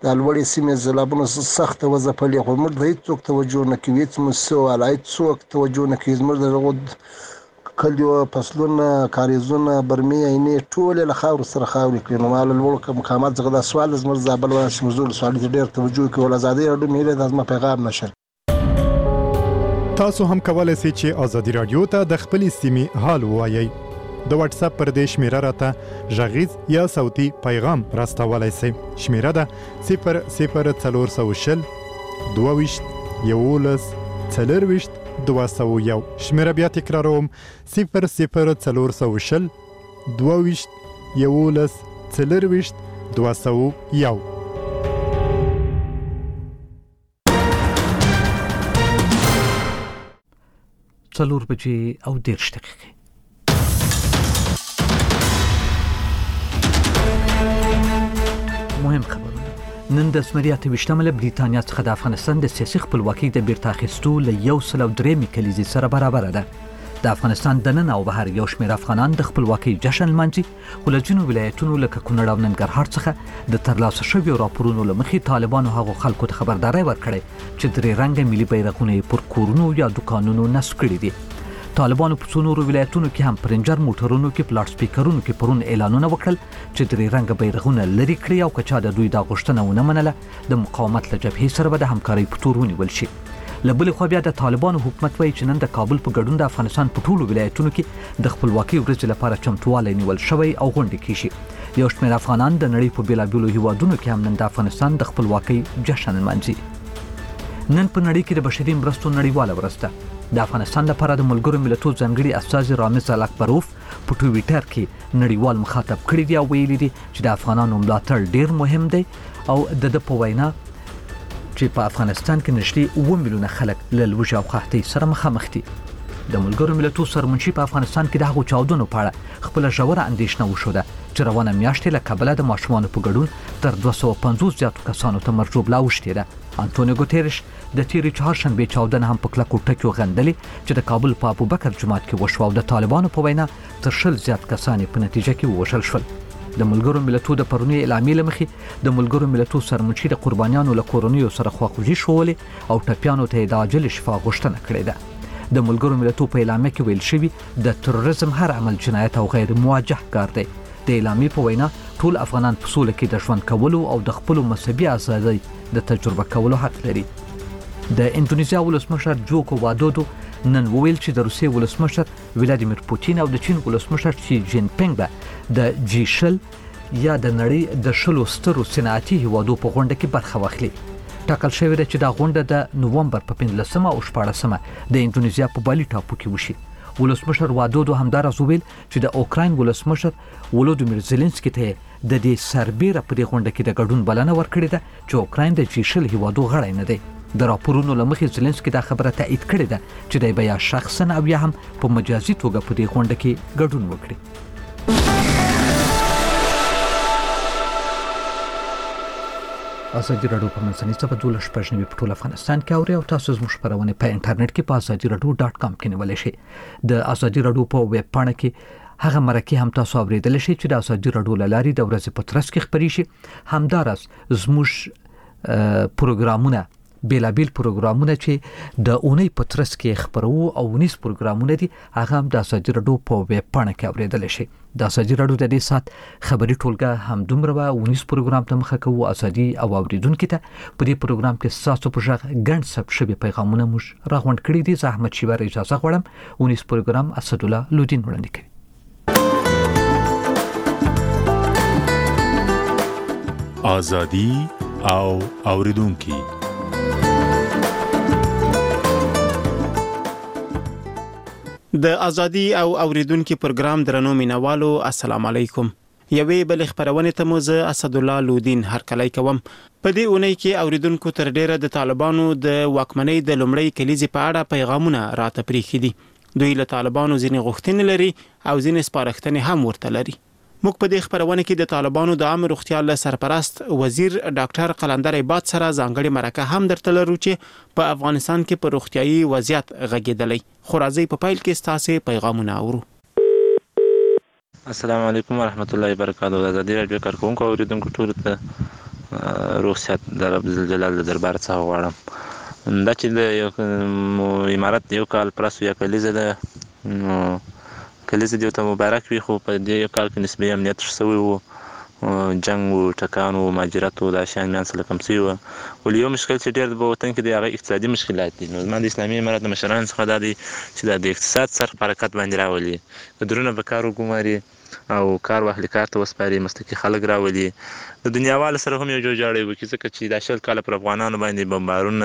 S24: د لوړې سیمې سیلابونو سخته وځپلې خو موږ د هیڅ څوک توجه نه کوي هیڅ مسؤل هیڅ څوک توجه نه کوي زموږ دغه کلیو فصلونه کاریزونه برمې عینې ټولې له خاورو سره خاورې کړي نو ما له لوړو مقامات څخه دا سوال زموږ زابل ولایت شمزور ولسوالۍ ته ډېر توجه کوي ول ازادي راډیو مې د زما پیغام نشر
S25: تاسو هم کولای شئ چې ازادي راډیو ته د خپلې سیمې حال ووایئ د واتس اپ پر دې شمیره راته غږیز یا صوتي پیغام راستولای شئ شمیره ده 00420 22 11 40 201 شمیره بیا تکراروم 00420 22 11 40 201
S1: څلور بجې او 10 دقیقې مهم خبرونه نن د اسمریا 28 بریتانیا څخه د افغانستان د سیاسي خپلواکۍ د بیرته اخیستو له 103 کلیزې سره برابر ده د افغانستان د نن او بهر یو شمېر افغانان د خپلواکۍ جشن لمانځي خو له ځینو ولایتونو لکه کونړ او ننګرهار څخه د ترلاسه شویو راپورونو له مخې طالبانو هغو خلکو ته خبرداری ورکړې چې درې رنګه ملي بیرغونه یې پر کورونو یا دوکانونو نصب کړي دي طالبانو په څو نورو ولایتونو کې هم پرنجر موټرونو کې په لاډ سپیکرونو کې پرون اعلانونه وکړل چې درې رنګه بیرغونه لرې کړي او که چا د دوی دا غوښتنه ونه منله د مقاومت له جبهې سره به د همکارۍ په تور ونیول شي له بلې خوا بیا د طالبانو حکومت وایي چې نن د کابل په ګډون د افغانستان په ټولو ولایتونو کې د خپلواکۍ ورځې لپاره چمتووالی نیول شوی او غونډې کیږي یو شمېر افغانان د نړۍ په بېلابېلو هیوادونو کې هم نن د افغانستان د خپلواکۍ جشن لمانځي نن په نړۍ کې د بشري مرستو نړیواله ورځ ده د افغانستان لپاره د ملګرو ملتونو ځانګړي استازي رامز الاکبروف په ټویټر کې نړیوال مخاطب کړي دی او ویلي دي چې د افغانانو ملاتړ ډیر مهم دی او د په وینا چې په افغانستان کې نږدې 7 میلیونه خلک له لوږې او قحطۍ سره مخامخ دي د ملګرو ملتونو سرمنشي په افغانستان کې د هغو چاودنو په اړه خپل ژوره اندېښنه وښوده چې روانه میاشت له کابل د ماشومانو په ګډون تر 250 زیاتو کسانو ته مرجوب لا وشتي ده انټونیو ګوتيرش د تیرې چهارشنبې چاودنه هم په کلکو ټکو غندلې چې د کابل په ابوبکر جومات کې وشوه او د طالبانو په وینا تر 100 زیات کسان په نتیجه کې ووژل شول د ملګرو ملتونو د پرونی اعلامیې لمخې د ملګرو ملتونو سرمنشي د قربانیانو له کورنیو سره خواخوږي شولې او ټپیانو ته د عاجل شفا غوښتنه کړې ده د ملګرو ملتونو په اعلامیه کې ویل شوی د تروریزم هر عمل جنایت او غیر موجه کار دی د اعلامیې په وینا ټول افغانان په سوله کې د ژوند کولو او د خپل مذهبي ازادۍ د تجربه کولو حق لري د اندونیزیا ولسمشر جوکو وادودو نن ویل چې د روسیې ولسمشر ولادیمیر پوتین او د چین ولسمشر شي جین پینګ به د G20 یا د نړۍ د 10 سترو صنعتي هیوادو په غونډه کې برخه واخلي ټاکل شوی دی چې دا غونډه د نوومبر په 15 او 14 د اندونیزیا په بالي ټاپو کې وشي ولسمشر وادودو همدارس ویل چې د اوکراین ولسمشر ولودیمیر زيلنسکي ته د دې سربېره په دې غونډه کې د ګډون بلنه ورکړې ده چې اوکراین د G20 هیوادو غړی نه دی د راپورونو لمخې زيلنسکي دا خبره تایید کړې ده چې د بیا شخصا او یا هم په مجازي توګه په دې غونډه کې ګډون وکړي ازادي راډیو په منځنۍ صفحه 12 په ټول افغانستان کې اوري او تاسو زموږ خبرونه په انټرنیټ کې په azadiراdio.com کې نیولای شئ د ازادي راډیو په ویب پاڼه کې هغه مرکه هم تاسو اوریدل شئ چې د ازادي راډیو لاري د ورځې په ترڅ کې خبري شي همدارس زموږ پروګرامونه بیلابیل پروګرامونه چې د اونۍ په ترڅ کې خبرو او ونیس پروګرامونه دي هغه هم د ازادي راډیو په ویب پاڼه کې اوریدل شي د ازادي راډیو د دې سات خبري ټولګه هم دومره ونیس پروګرام ته مخه کوو ازادي او اوریدونکو ته په دې پروګرام کې تاسو په ژغ ګڼ ثبت شوی پیغامونه موږ راغونډ کړي دي زحمت شي ور اجازه غواړم ونیس پروګرام اسد الله لودین وړاندې کوي
S5: ازادي او اوریدونکو
S8: د ازادي او اوریدونکو پروګرام درنو مینوالو السلام علیکم یوې بل خبرونه ته موزه اسد الله لودین هرکلی کوم په دې اونۍ کې اوریدونکو تر ډیره د طالبانو د واکمنۍ د لومړی کلیزې په اړه پیغامونه راته پریخي دي دوی له طالبانو ځینې غوښتنې لري او ځینې سپارښتنې هم ورته لري موږ په دې خبرونه کې د طالبانو د عام روغتیا له سرپرست وزیر ډاکټر قلندر عباد سره ځانګړي مرکه هم درته لرو چې په افغانستان کې په روغتيایي وضعیت غږیدلی خو راځي په پایل کې ستاسو پیغامونه اورو
S26: السلام علیکم ورحمت الله وبرکاته د ازادي راډیو کارکونکو اوریدونکو ټول ته
S6: روغ صحت د رب جلال دربار څخه غواړم دا چې د یو امارت یو کال پرس یا کلیزه ده نو کلیزه دې ته مبارک وي خو په دې یو کال کې نسبي امنیت شوی وو جنگ و ټکان و مهاجرت و دا شیان میان سره کم شوي وو ولې یو مشکل چې ډېر په وطن کې دی هغه اقتصادي مشکلات دي نو زما د اسلامي امارت د مشرانو څخه دا دی چې دا د اقتصاد سره په حرکت باندې راولي کدرونه په کار وګماري او کار واخلي کار ته وسپاري مستقي خلک راولي د دنیاوالو سره هم یو جوړجاړی وکړي ځکه چې دا 20 کاله پر افغانانو باندې بمبارونه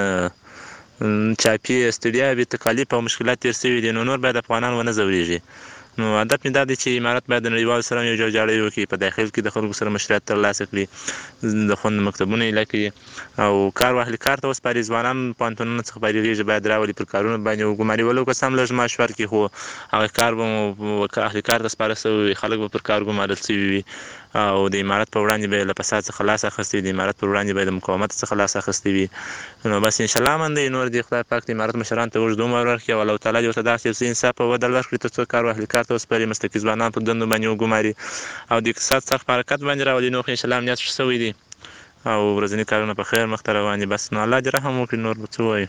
S6: چاپي ستړیا بې تکالیف او مشکلات تېر شوي دي نو نور باید افغانان ونه ځورېږي نو هدف مې دا دی چې امارت باید د نړیوالو سره یو جوړجاړی وکړي په داخل کې د خلکو سره مشروعیت ترلاسه کړي د خوند مکتبونه یې کړي او کار واخلي کار ته وسپاري ځوانان پوهنتونونو څخه فارغېږي باید راولي پر کارونو باندې وګماري ولو که څه هم لږ معاش ورکړي خو هغه کار به مو اهلي کار ته سپاره شوی وي خلک به پر کار ګمارل شوي وي او د امارت په وړاندې به یې له فساد څخه لاس اخیستی د امارت په وړاندې به یې د مقاومت څخه لاس اخیستی وي نو بس انشاءالله من دی نور د خدای پاک د امارت مشرانو ته اوږد عمر ورکړي او الله تعالی دې ورته داسې یو څه انصاف او عدل ورکړي تر څو کار واخلي کار ته وسپاري مستقي ځوانان په دندو باندې وګماري او د اقتصاد څخه په حرکت باندې راولي نو خو انشاءالله امنیت ښه شوی دی او ورځني کارونه په خیر مخته روان دي بس نو الله دې رحم وکړي نور به څه ووایو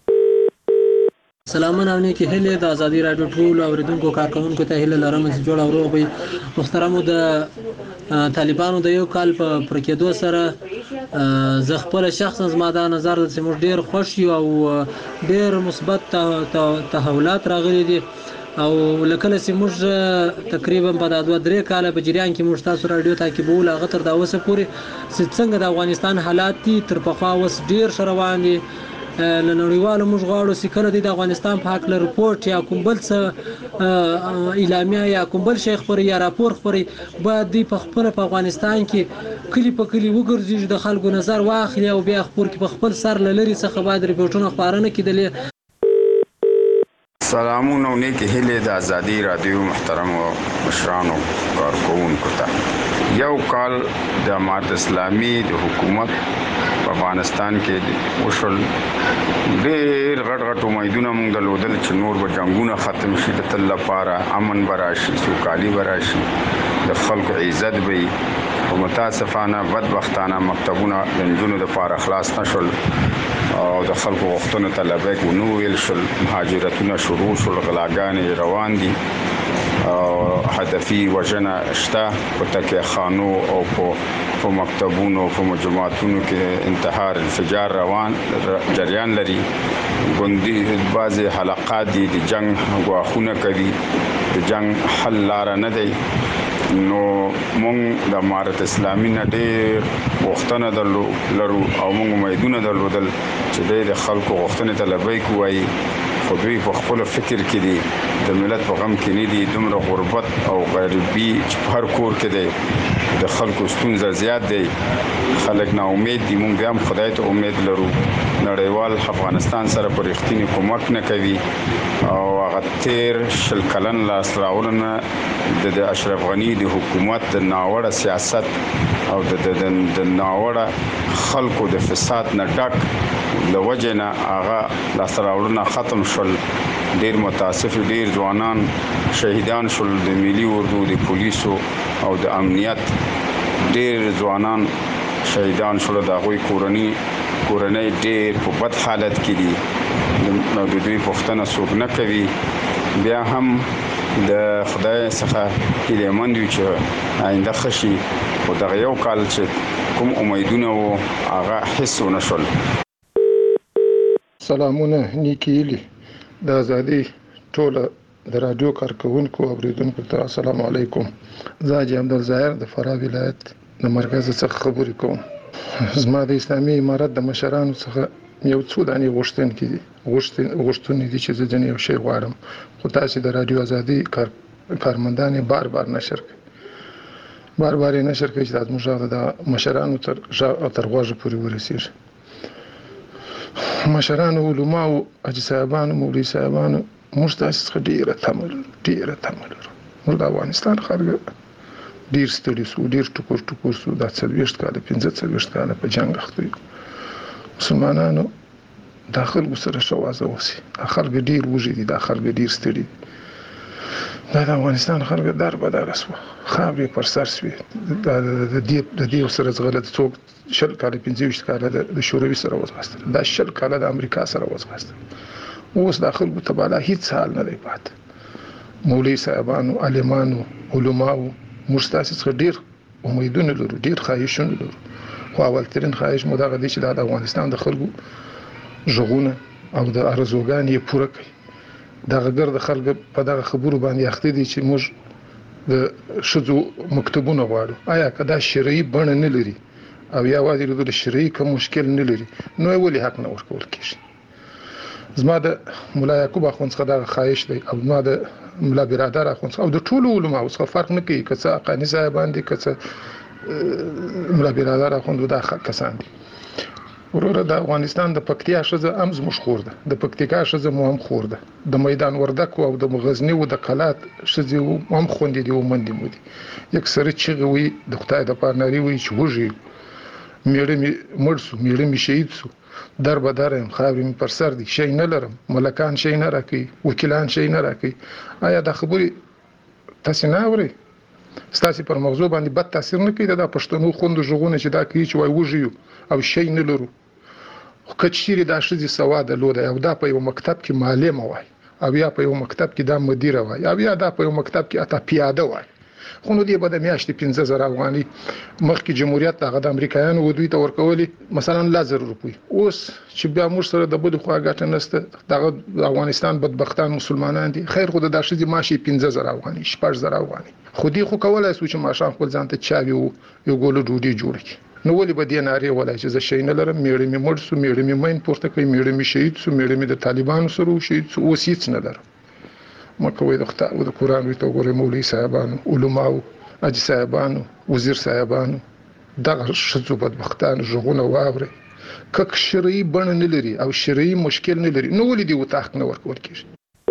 S10: سلامونه او نیکې هیلې د ازادي راډیو ټولو اورېدونکو کارکوونکو ته هیله لرم چې جوړ او روغ وي محترمو د طالبانو د یو کال په پوره کېدو سره زه خپله شخصا زما دا نظر ده چې موږ ډېر خوښ یو او ډېر مثبت تحولات راغلي دي او لکه چې موږ تقریبا په 2-3 کاله په جریان کې موږ تاسو راډیو تعقیبول هغه تر دا اوسه پورې چې څنګه د افغانستان حالات دي تر پخوا اوس ډېر ښه روان دي له نړیوالو موږ غواړو چې کله د افغانستان په هکله رپورټ یا کوم بل څه اعلامیه یا کوم بل شی خپري یا راپور خپري باید دوی په خپله په افغانستان کې کلي په کلي وګرځي د خلکو نظر واخلي او بیا خپور کې په خپل سر له لرې څخه باید رپورټونه خپاره نه کېدلې
S11: سلامونه او نیکې هیلې د ازادي راډیو محترمو مشرانو کارکوونکو ته یو کال د امارت اسلامي د حکومت په افغانستان کې وشول ډېر غټ امیدونه موږ درلودل چې نور به جنګونه ختم شي د تل لپاره امن به راشي سوکالي به راشي د خلکو عزت به وي خو متاسفانه بدبختانه مکتبونه د نجونو دپاره خلاص نه شول او د خلکو غوښتنو ته لبیک ونه ویل شول مهاجرتونه شروع شول غلاګانې روان دي او هدفي وژنه شته په تکیهخانو او په مکتبونو په مجموعاتونو کې انتحار انفجار روان جریان لري ګوندي بعضې حلقات دي د جنگ ګواښونه کوي د جنگ حل لاره نه دی نو مونږ د امارت اسلامي نه ډېر غوښتنه لرو او مونږ امیدونه درلودل چې د خلکو غوښتنې ته لبیک ووایي خو دوی په خپل فکر کې دي د ملت په غم کې نه دي دومره غربت او غریبي چې هر کور کې دی د خلکو ستونزه زیات دی خلک نا امید دي مونږ هم خدای ته امید لرو نړیوال افغانستان سره پر رښتینی کومک نه کوي او هغه تیر 20 کلن لاس راوړنه د اشرف غنی د حکومت د ناوړه سیاست او د ناوړه خلکو د فساد نه ډک لوجه نه هغه لاس راوړنه ختم شول ډیر متاسف ډیر ځوانان شهیدان شول د ملي اردو د پولیسو او د امنیت ډیر ځوانان شهیدان شول د هغوی کورنۍ ډیر په بد حالت کې دي نو د دوی پوښتنه څوک نه کوي بیا هم د خدای څخه هیلهمند یو چې آینده ښه شي خو دغه یو کال چې کوم امیدونه وو هغه هیڅ ونه شول
S12: سلامونه نیکې هیلې د ازادي ټوله د رادیو کارکوونکو او اوریدونکو ته السلام علیکم زه حاجي عبدالظاهر د فراه ولایت د مرکز څخه خبرې کوم زما د اسلامي امارت د مشرانو څخه یو څو دانې غوښتنې دي چې زه ځنې یو شی غواړم خو تاسې د رادیو ازادي کارمندان یې بار نشر کوي بار یې نشر کوي چې دا زموږ غږ د مشرانو تر غوږه پورې ورسېږي مشرانو علماو حاجي صاحبانو مولوي صاحبانو موږ تاسې څخه ډېره تمه لرو موږ د افغانستان خلک ډېر ستړي سو ډېر ټکور سو دا 40 کاله 45 کاله په جنګ اخته یو مسلمانانو دا خلکو سره ښه وضع اوسي دا خلک ډېر وږي دي دا خلک ډېر ستړي دي دا د افغانستان خلک دار بدار شو خاورې پر سر شوي د دې سره زغله څوک 10 کاله 15 کاله د شوروي سره وځغاستل دا 10 کاله د امریکا سره وځغاستل اوس د خلکو ته بالا هیڅ حال نه دی پات مولوي صاحبانو عالمانو علماو موږ تاسو څخه ډیر امیدونه لرو ډیر خواهشونه لرو خو اولترین خواهش مو دغه دی چې د افغانستان د خلکو ژغونه او د ارزوګان یې پوره کړي دغه ګرد خلک په دغه خبرو باندې اخته دي چې موږ د شذو مکتوبونه غواړو آیا کدا شرعي بڼه نه لري او یا وادي د شرعي کوم مشکل نه لري نو ولې حق نه ورکول کیږي زما د مولا یعقوب اخوندزاده دغه خواهش دی او ما د مولا برادر اخوندزاده او د ټولو علماو څخه فرق نه کوي که څه حقاني صاحبان دي که څه مولا برادر اخوندزاده دا کسان دي وروره د افغانستان د پکتیا ښځه هم زموږ خور ده د پکتیکا ښځه مو هم خور ده د میدان وردک او د غزنی او د قلات ښځې هم خوندې دي او مندې مو دي یک سره چغې وي د خدای د پاره وي چې وږي میړه می مړ سو میړه می شهید سو در به در هم خاورې می پر سر دي شي نه لرم ملکان شي نه راکي وکیلان شي نه راکي آیا د خبرې تاسو نه اورئ ستاسو پر موضوع باندې بد تاثیر نه کوي د پښتنو خوند ژغونه چې دا کوي چې وای وږي او شي نه لرو خو کچيري دا شذي سواد لود او دا په یو مکتب کې معلم وای او یا په یو مکتب کې دا مدیر وای او یا دا په یو مکتب کې اته پیاده وای خو نو دی به د میاشتې 15000 افغاني مخکې جمهوریت هغه د امریکایانو ودوی ته ورکولي مثلا 1000 روپۍ اوس چې بیا موږ سره د بده خوا ګټه نشته دغه افغانستان بدبختان مسلمانان دي خیر خو د شذي ماشي 15000 افغاني 15000 افغاني خو دی خو کولای شو چې ماشان خپل ځان ته چاوي یو ګولو ډوډۍ جوړ کړي نو ولې به دې ناري ولای چې زه شي نه لرم میړه می مړ سو میړه می مین پورته کوي میړه می شهید سو میړه می د طالبانو سره شهید سو اوس هیڅ نه لرم مکوې د خدای او د قران وی ته ګورې مولوي صاحبانو علماو اجي صاحبانو وزیر صاحبانو دغه شذو بدبختان ژغونه واوري کک شرعي بڼه نه لري او شرعي مشکل نه لري نو ولې دی وتاخ نه ورکول کیږي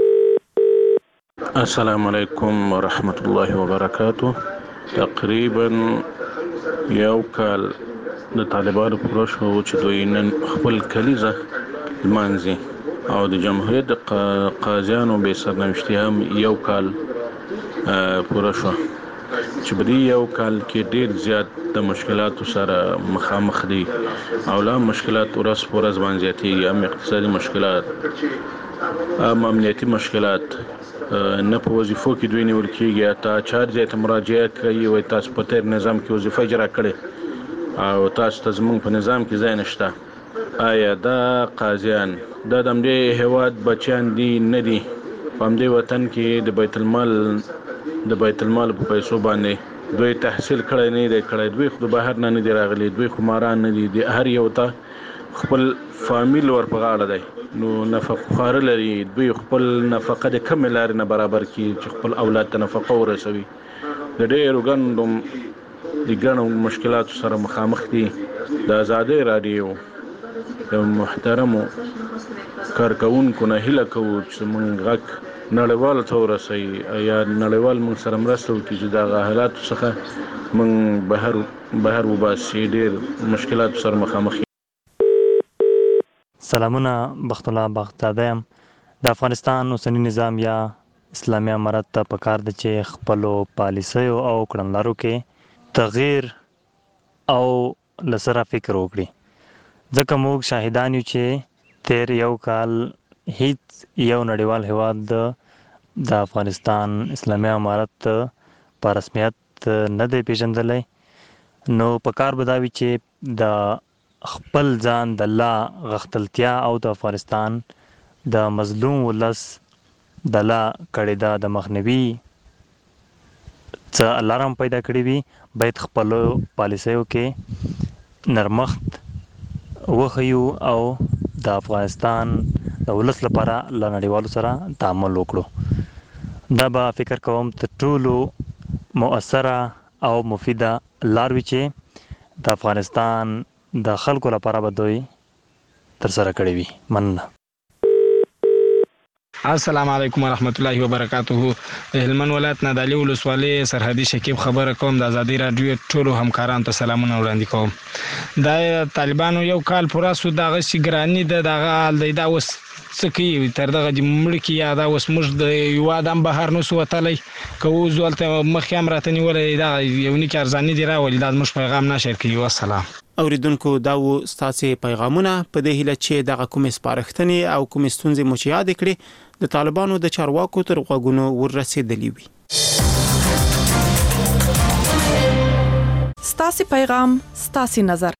S4: السلام علیکم ورحمت الله وبرکاته تقریبا یو کال د طالبانو پوره شو چې دوی نن خپل کلیزه لمانځي او د جمهوریت د قاضیانو به سرنوشتي هم یو کال پوره شو چې په دې یو کال کې ډیر زیات د مشکلاتو سره مخامخ دي او لا مشکلات ورځ په ورځ باندې زیاتېږي هم اقتصادي مشکلات هم امنیتي مشکلات نه په وظیفو کې دوی نیول کېږي تا چارج ته مراجعه کوي وای تاسو په تیر نظام کې وظیفه اجرا کړې او تاسو ته زموږ په نظام کې ځای نشته آیا دا قاضیان د دې هواد بچیان دي نه دي په دې وطن کې د بیت المال په پیسو باندې دوی تحصیل کړی نه دی کړی دوی خو بهر نه دي راغلي دوی خو ماران نه دي هر یو ته خپل فامیل ورپغاړه دی نو نفقه خار لري دوی خپل نفقه د کم لارې نه برابر کی چې خپل اولاد ته نفقه ورسوي د ډېرو ګڼو د ګڼو مشکلاتو سره مخامخ دي د آزادۍ رادیو د محترمو کارکونکو نه هیله کوو چې موږ غږ نړیوال ته ورسوي یا نړیوال موږ سره مرسته وکړي چې دغه حالاتو څخه موږ بهر وباسي ډېر مشکلاتو سره مخامخ
S7: سلامونه بخت الله بغدادی یم د افغانستان اوسنی نظام یا اسلامي امارت ته پکار د چې خپل پالیسیو او کړنلارو کې تغییر او لسره فکر وکړي ځکه موږ شاهدان یو چې تیر یو کال هیڅ یو نړیوال هیواد د افغانستان اسلامي امارت په رسمیت نه دی پیژندلی نو پکار بداوي چې د خپل ځان د الله غختلتیا او د افغانستان د مظلوم ولس د الله کړي د مخنیوي څه الارم پیدا کړی وي باید خپل پالیسیو کې نرمښت وخیو او د افغانستان د ولس لپاره له نړیوالو سره تعامل وکړو دا به فکر کوم تر ټولو مؤثره او مفیده لار وي چې د افغانستان د خلکو لپاره به دوی تر سره کړی وي مننه
S13: السلام علیکم ورحمت الله وبرکاته د هلمند ولایت نه د علي ولسوالۍ سرحدي شکیب خبره کوم د ازادي رادیو ټولو همکارانو ته سلامونه وړاندې کوم د طالبانو یو کال پوره شو دغه شي ګراني دغه حال دی دا اوس څه کوي تر دغه مړ کې یا دا اوس موږ د یو ادم بهر نو سو وتلی که اوس دلته مخکې هم راته نیولی دا یو نیک ارزاني دي راولي دا زموږ پیغام نشر کوي. والسلام.
S8: اوریدونکو دا و ستاسو پیغامونه په دې هیله چې دغه کوم سپارښتنې او کوم ستونزې مو چې یاد کړې د طالبانو د چارواکو تر غوږونو ورسېدلې وي.
S27: ستاسو پیغام ستاسو نظر.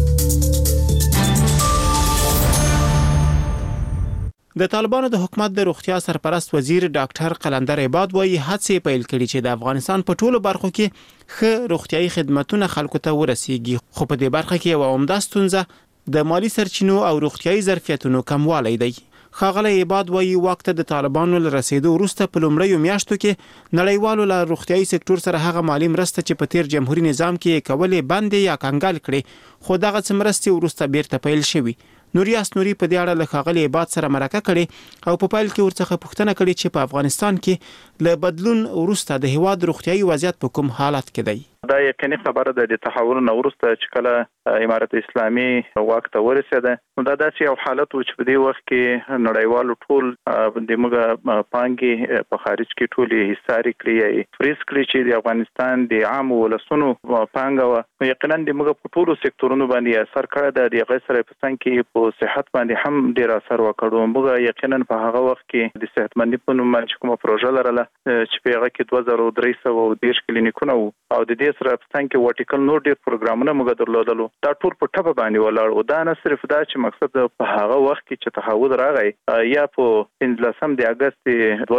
S8: د طالبانو د حکومت د روغتیا سرپرست وزیر ډاکټر قلندر عباد وايي هڅې پیل کړي چې د افغانستان په ټولو برخو کې ښه روغتیايي خدماتونه خلکو ته ورسیږي، خو په دې برخه کې یو عمده ستونزه د مالی سرچینو او روغتیايي ظرفیتونو کموالی دی. ښاغلی عباد وايي واک ته د طالبانو له رسیدو وروسته په لومړیو میاشتو کې نړیوالو له روغتیايي سکتور سره هغه مالی مرسته چې په تیر جمهوریت نظام کې کولې بندې یا کنګال کړي، خو دغه مرستې وروسته بیرته پیل شوي. نوریاس نوري په دې اړه له ښاغلي عباد سره مرکه کړې او په پیل کې ورڅخه پوښتنه کړې چې په افغانستان کې له بدلون وروسته د هیواد روغتیايي وضعیت په کوم حالت کې دی.
S2: دا یقیني خبره ده د تحول نه وروسته چې کله امارت اسلامي واک ته ورسېده نو دا داسې یو حالت و چې په دې وخت کې نړیوالو ټول د موږ پانګې په خارج کې ټولې حصاري کړې فریز کړې چې د افغانستان د عام ولسونو پانګه و یقینا د موږ په ټولو سکتورونو باندې اثر کړی ده. د غیر سره په څنګ کې په صحت باندې هم ډېر اثر وکړو. موږ یقینا په هغه وخت کې د صحتمندۍ په نوم باندې کومه پروژه لرله چې په هغه کې 2310 کلینیکونه وو او د دې سره په څنګ کې ورټیکل نور ډېر پروګرامونه موږ درلودلو. دا ټول په ټپه باندې ولاړ او دا نه صرف دا چې مقصد په هغه وخت کې چې تحول راغی یا په 15 د اگست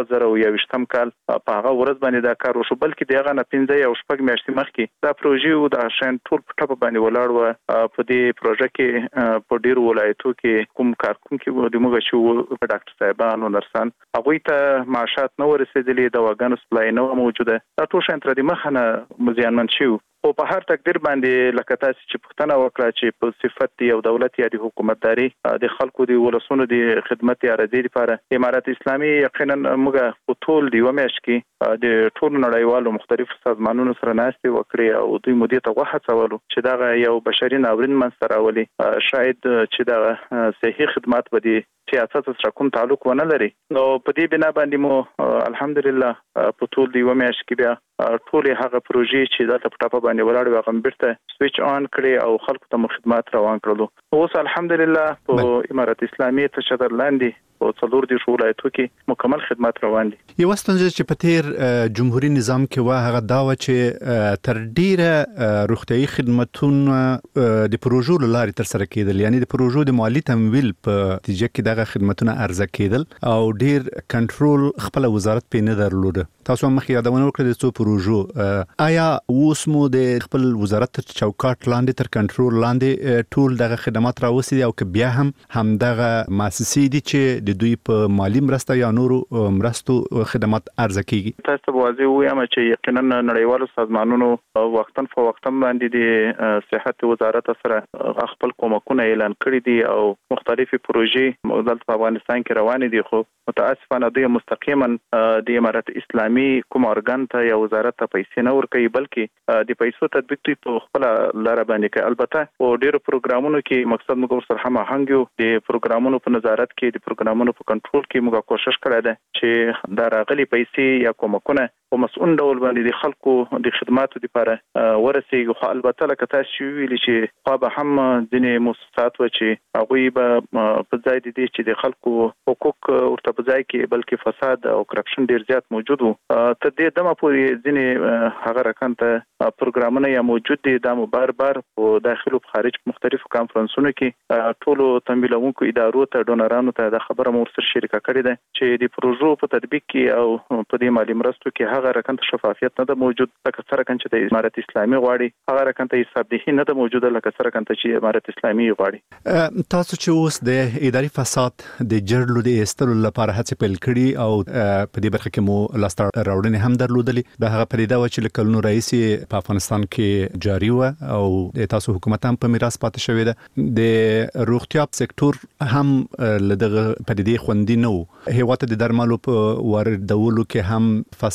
S2: 2021 کال په هغه ورځ باندې دا کار وشو، بلکې دغه نه 15 او شپږ میاشتې مخکې دا پروژه و د شان ټول په ټپه باندې ولاړ و. په دې پروژه کې په ډیر ولایتو کې کوم کارکونکي د موږ چې ډاکټر صاحبان او نرسان هغه ته معاشات نه ورسېدلې، د واګانو سپلای نه موجوده، دا ټول شان تر دې مخه مزیانمن شو. او په هر تقدیر باندې لکه تاسو چې پوښتنه وکړه چې په صفت یو دولت یا د حکومتداري د خلکو د ولسونو د خدمت یا ردی لپاره امارت اسلامي یقینا موږ په ټول دی ومش کې د ټول نړیوالو مختلفو سازمانونو سره ناستې وکړې او دوی مودې ته وهڅولو چې دا یو بشري ناورین منځ راولي. شاید چې دا صحي خدمات به دي سیاست سره کوم تعلق ونه لري. نو په دې بنا باندې مو الحمدلله په ټول دی ومش کې بیا ټول هغه پروژې چې دا په ټاپه باندې ولاړ و هغه بیرته سویچ آن کړي او خلکو ته خدمات روان کړلو. اوس الحمدلله په امارت اسلامي تشدد لاندې او څلور دي ولایتو کې مکمل خدمات روان دي.
S25: یو ستونزه چې په تیر جمهوریت نظام کې و هغه دا و چې تر ډیره روغتيایي خدماتونه د پروژو لارې تر سره کېدل، یعنی د پروژو د مالی تمویل په نتیجه کې دغه خدماتونه ارزه کېدل او ډیر کنټرول خپل وزارت په نه درلوده. تاسو هم یادونه وکړه د څو پروژو آیا اوس مو د خپل وزارت تر چوکاټ لاندې تر کنټرول لاندې ټول دغه خدمات راوستي او که بیا هم دغه مؤسسې دي چې د دوی په مالی مرسته یا نورو مرستو خدمات ارزه کیږي؟
S2: تاسو واضح وایم چې یقینا نړیوالو سازمانونو وختن په وختن باندې د صحت وزارت سره خپل کومکونه اعلان کړی دي او مختلفي پروژې موږ په افغانستان کې روانې دي، خو متاسفانه دوی مستقیما د امارت اسلامي کوم ارګان ته یا وزارت ته پیسې نه ورکوي، بلکې د پیسو تطبیق دوی په خپل لار باندې کوي. البته په ډیرو پروګرامونو کې مقصد موږ سره هم هنګو د پروګرامونو په نظارت کې د پروګرامونو په کنټرول کې موږ کوشش کړی دی چې دا راغلي پیسې یا کومکونه په مسؤل ډول باندې د خلکو د خدماتو لپاره ورسیږي. خو البته لکه تاسو ویلي چې خو به هم ځینې مؤسسات و چې هغوی به په ځای دي چې د خلکو حقوق ورته په ځای کې بلکې فساد او کرپشن ډیر زیات موجود وو. تر دې دمه پورې ځینې هغه رقم ته پروګرامونه یا موجود دي دا بار په داخل او خارج مختلفو کانفرنسونو کې ټولو تمویلونکو ادارو ته ډونرانو ته د خبره مور سره شریکه کړې ده چې د پروژو په تطبیق کې او په دې مالی مرستو کې هغه رقم ته شفافیت نه ده موجود، لکه سره کله چې د امارت اسلامي غواړي هغه رقم ته حساب دهي نه ده موجوده، لکه سره کله چې امارت اسلامي غواړي.
S25: تاسو چې اوس د اداري فساد د جرلو د استلو لپاره هڅه پیل کړي او په دې برخه کې مو لاستر راوړنې هم درلودلې، د هغه پریدا و چې کلونو رئیس په افغانستان کې جاری و او تاسو حکومت هم په میراث پاتې شوی ده. د روغتیا سکتور هم لدغه پدیدې خوندي نه و، هیواد د درملو په واردولو کې هم فساد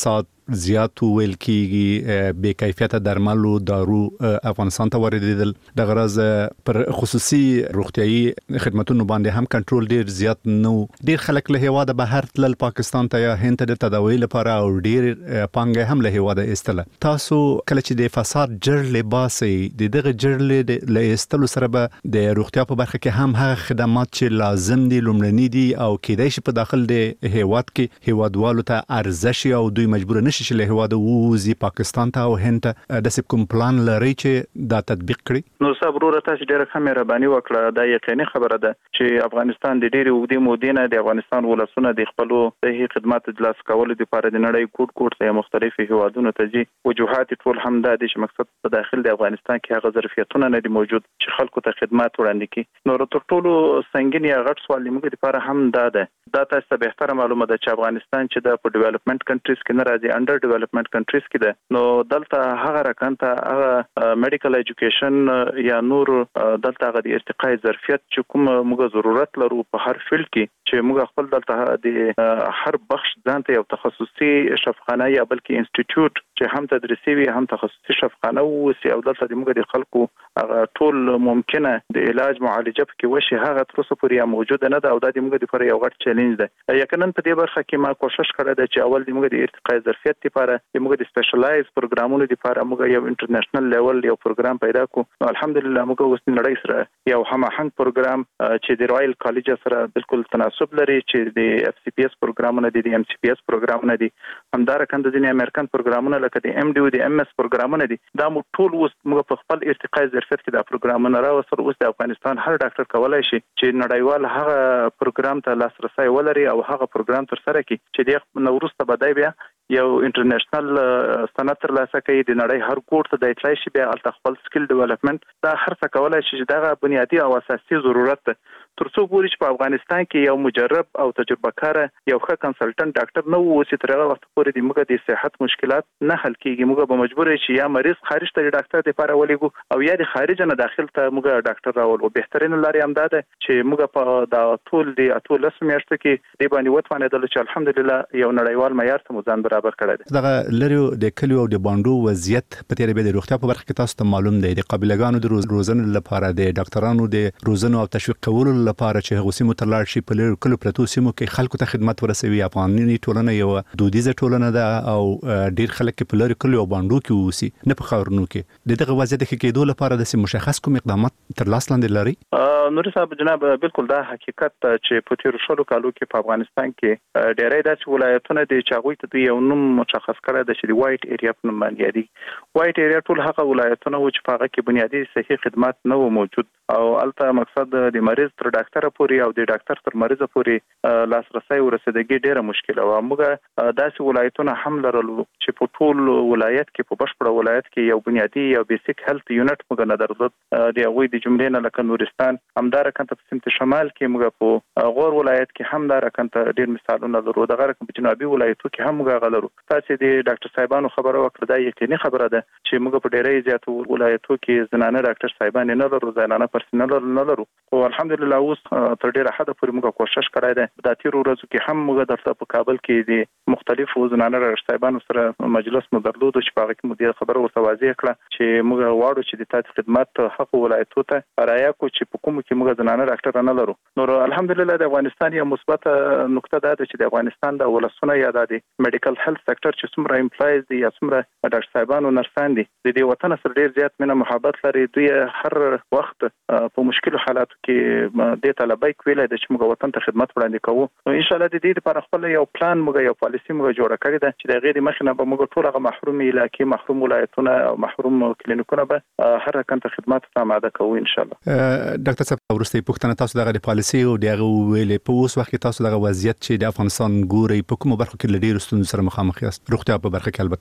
S25: زیات ویل کیږي بې کیفیته درمل او دارو افغانستان ته واردېدل د غرض پر خصوصي روغتيایي خدماتونو باندې هم کنټرول ډیر زیات نو ډیر خلک له هیواده بهر تلل پاکستان ته یا هند ته د تداوی لپاره او ډیر پانګه هم له هیواده استله تاسو کله چې د فساد جړ لباسي دغه جړ له استلو سره به د روغتیا په برخه کې هم هغه خدمات چې لازم دي لومړني دي او کېدای شي په داخل د هیواد کې هیوادوالو ته ارزش او دوی مجبور نشي چې له هیواده ووزي پاکستان ته او هند ته د کوم پلان لري چې دا تطبیق کړي
S2: نو صبرور تاسو ډیره ښه مهرباني وکړه دا یقیني خبره ده چې افغانستان د ډیره وګړي مودینه د افغانستان ولسونه د خپل صحي خدمات د لاس کولو لپاره د نړۍ کوټ ته مختلفي هیوادونو ته ځي وجوهات ټول هم د دې مقصد په داخل د افغانستان کې هغه ظرفیتونه نه دي موجود چې خلکو ته خدمات وړاندې کړي نو تر ټولو سنگین یا غټ سوال موږ لپاره هم دا تاسو ته به تر معلومه ده چې افغانستان چې د ډیولپمنٹ کنټریز کې نه راځي انډر ډیولپمنٹ کنټریز کې ده نو دلته هغه رکانته هغه میډیکل ایجوکیشن یا نور دلته هغه د ارتقای ظرفیت چې کوم موږ ضرورت لرو په هر فیلډ کې چې موږ خپل دلته د هر بخش ځانته یو تخصصي شفاخانه یا بلکې انسټیټیوټ چې هم تدریسي وي هم تخصصي شفاخانه وي او دلته د موږ د خلکو هغه ټول ممکنه د علاج معالجه کې وشي هغه تر اوسه پورې موجود نه ده او د موږ لپاره یو غټ چیلنج ده یقینا په دې برخه کې ما کوشش کړې ده چې اول د موږ د ارتقای ظرفیت لپاره د موږ د سپیشلایز پروګرامونو لپاره موږ یو انټرنیشنل لیول یو پروګرام پیدا کړو الحمدلله موږ اوس نړۍ سره یو هماهنګ پروګرام چې د رائل کالج سره بالکل تناسب لري چې د اف سی پی اس پروګرامونه دي د ام سی پی اس پروګرامونه دي همدارکه د امریکن پروګرامونه لکه د ام ډي او د ام اس پروګرامونه دي دا ټول اوس موږ په خپل ارتقای ظرفیت کې د پروګرامونه راوستل اوس د افغانستان هر ډاکټر کولای شي چې نړیوال هغه پروګرام ته لاسرسي ولري او هغه پروګرام تر سره کړي چې د نوروسته بدای بیا یو انټرنیشنل سند تر لاسه کوي د نړۍ هر کوټ ته د اطلاع شي بیا الته خپل سکل ډیولپمنٹ دا هر څه کولای شي چې دا بنیادی او اساسي ضرورت ده ترڅو پورې چې په افغانستان کې یو مجرب او تجربه کار یو ښه کنسلټنټ ډاکټر نه وو چې تر هغه وخت پورې د موږ د صحت مشکلات نه حل کیږي موږ به مجبور شي یا مریض خارج ته ډاکټر لپاره ولېګو او یا د خارج نه داخل ته موږ ډاکټر راول او بهترین لارې هم ده چې موږ په دا ټول د اتول میاشتو کې د باندې وتوانېدل چې الحمدلله یو نړیوال معیار ته ځان برابر کړی دی
S25: دغه لري د کلیو او د باندو وضعیت په تیر به د روغتیا په برخه کې تاسو ته معلوم دی د قابلګانو د روزنې لپاره د ډاکټرانو د روزنې او تشویق کولو لپاره چې هغه سیمو ته لاړ شي په لري کلو پرتو سیمو کې خلکو ته خدمات ورسوي افغاني ټولنه یو دودیزه ټولنه ده او ډیر خلک په لري کلو او باندو کې ووسی نه په خاورونو کې دغه وضعیت کې کېدو لپاره د مشخص کوم اقدامات تر لاس لاندې لري
S2: نور صاحب جناب بالکل دا حقیقت چې په تیر شلو کالو کې په افغانستان کې ډېرې داسې ولایتونه دي چې هغه ته یو نوم مشخص کړی د شری وایټ ایریا په نوم باندې دي وایټ ایریا ټول هغه ولایتونه و چې په هغه کې بنیادی صحي خدمات نه و موجود او البته مقصد د مریض تر ډاکټر پورې او د ډاکټر تر مریض پورې لاسرسي ورسېدګي ډېره مشکله و موږ داسې ولایتونه هم لرلو چې په ټول ولایت کې په بشپړ ولایت کې یو بنیادی یو بیسیک هیلث یونټ موږ نه درلود د هغوی د جملې نه لکه نورستان همدارکه په سمت شمال کې موږ په غور ولایت کې همدارکه ډېر مثالونه لرو دغه رقم په جنوبي ولایتو کې هم موږ غلرو تاسو د ډاکټر صاحبانو خبره وکړه دا یقیني خبره ده چې موږ په ډېرې زیاتو ولایتو کې زنانه ډاکټر صاحبان نه لرو زنانه پرسنل نه لرو او الحمدلله اوس تر ډېره حد پورې موږ کوشش کړی دی د تیر ورځو کې هم موږ درته په کابل کې د مختلفو زنانه ډاکټر صاحبانو سره مجلس مو درلود چې په هغه کې مو د خبره ورته واضح کړه چې موږ غواړو چې د تاسو خدمات حق ولایتو ته رایا کو چې په کوم کې موږ زنانه ډاکټر نه لرو نو الحمدلله د افغانستان یو مثبت نقطه ده چې د افغانستان د ولسونه یا د میډیکل هیلث سېکټر چې څومره امپلایز دي یا څومره ډاکټر صاحبانو نرسان دي د دې وطن سره ډیر زیات مینه محبت لري دوی هر وخت په مشکل حالاتو کې د طلبای کویل د چې موږ وطن ته خدمت وړاندې کوو نو ان شاء الله د دې لپاره خپل یو پلان موږ یو پالیسی موږ جوړ کړی ده چې د غیر مخنه به موږ ټول هغه محروم علاقې محروم ولایتونه او محروم کلینیکونه به هر رقم ته خدمات آماده کوو ان شاء الله
S25: ډاکټر صاحب ورسته پوښتنه تاسو دغه پالیسی او دغه ویلې په اوس وخت کې تاسو دغه وضعیت چې د افغانستان ګوري په کومه برخه کې لډیر ستونزې سره مخامخ یاست روغتیا په برخه کې البته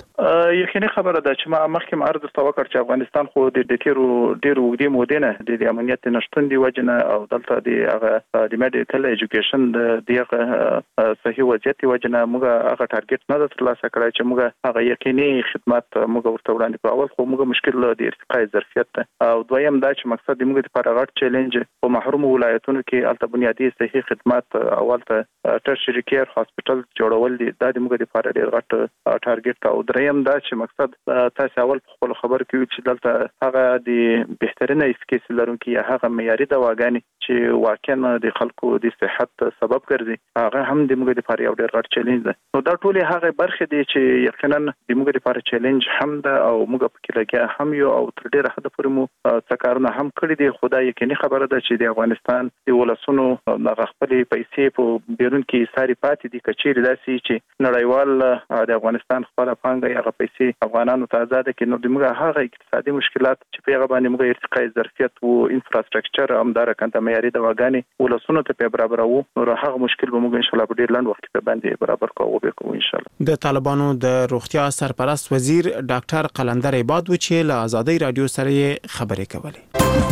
S2: یقیني خبره ده چې ما مخکې عرض وکړ چې افغانستان خو د ډیرو وګړي مودې نه د امنیت نشټون دی وجنه او دلته د هغه د میډیکل ایجوکیشن د دغه صحیح وضعیت وجنه موږ هغه ټارګټ نه ترلاسه کړی چې موږ هغه یقیني خدمات موږ ورته وړاندې په اول خو موږ مشکل د ارتقاء ظرفیت ده او دویم دا چې مقصد موږ د پرغټ چیلنج په محروم ولایتونو کې الته بنیادی صحیح خدمات اول ته ټرشري کیر هاسپټل جوړول دي دا د موږ لپاره ډیر غټ ټارګټ او دریم دا چې مقصد تاسو اول په خپل خبر کې چې دلته هغه د بهترینه افکیس لرونکي هغه معیاري دواګانې چې واقعا د خلکو د صحت سبب ګرځي هغه هم د موږ لپاره یو ډیر غټ چیلنج ده نو دا ټول هغه برخه دي چې یقینا د موږ لپاره چیلنج هم ده او موږ په کې لګیا هم یو او تر ډیره حد پورې مو څکارونه هم کړی دي خدای یقیني خبره ده چې د افغانستان د ولسونو د خپلې پیسې په بیرون کې ساري پاتې دي کچېری داسي چې نړیوال د افغانستان خپل پانګه هغه پیسې افغانانو ته آزاد کړي نو د موږ هغه اقتصادي مشکلات چې په هغه باندې موږ ارتقاء ظرفیت او انفراستراکچر هم دارکنده معیاري دواګانې ولسونو ته په برابرو نو هغه مشکل به موږ ان شاء الله په ډیر لنډ وخت کې باندې برابر کوو ان شاء الله
S8: د طالبانو د روغتیا سرپرست وزیر ډاکټر قلندر عباد و چې له آزادۍ رادیو سره خبرې کولې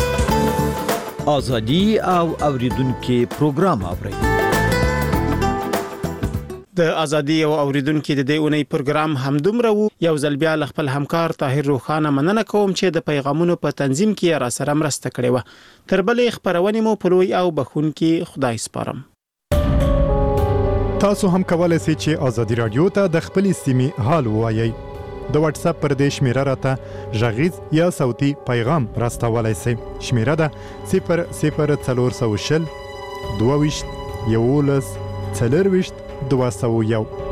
S1: ازادي او اوریدونکو پروګرام اوري
S8: د ازادي او اوریدونکو د دې اونۍ پروګرام همدومره وو یو ځل بیا خپل همکار طاهر روخانه مننه کوم چې د پیغامونو په تنظیم کې را سره مرسته کړې و تر بلې خبرونه مو په لوی او بخونکي خدای سپارم
S3: تاسو هم کولای شئ چې ازادي رادیو ته د خپل سیمې حال ووایي د واتس اپ پر دې شمیره راته ژغیز یا صوتي پیغام راستولای شئ شمیره ده 00420 22 11 24 201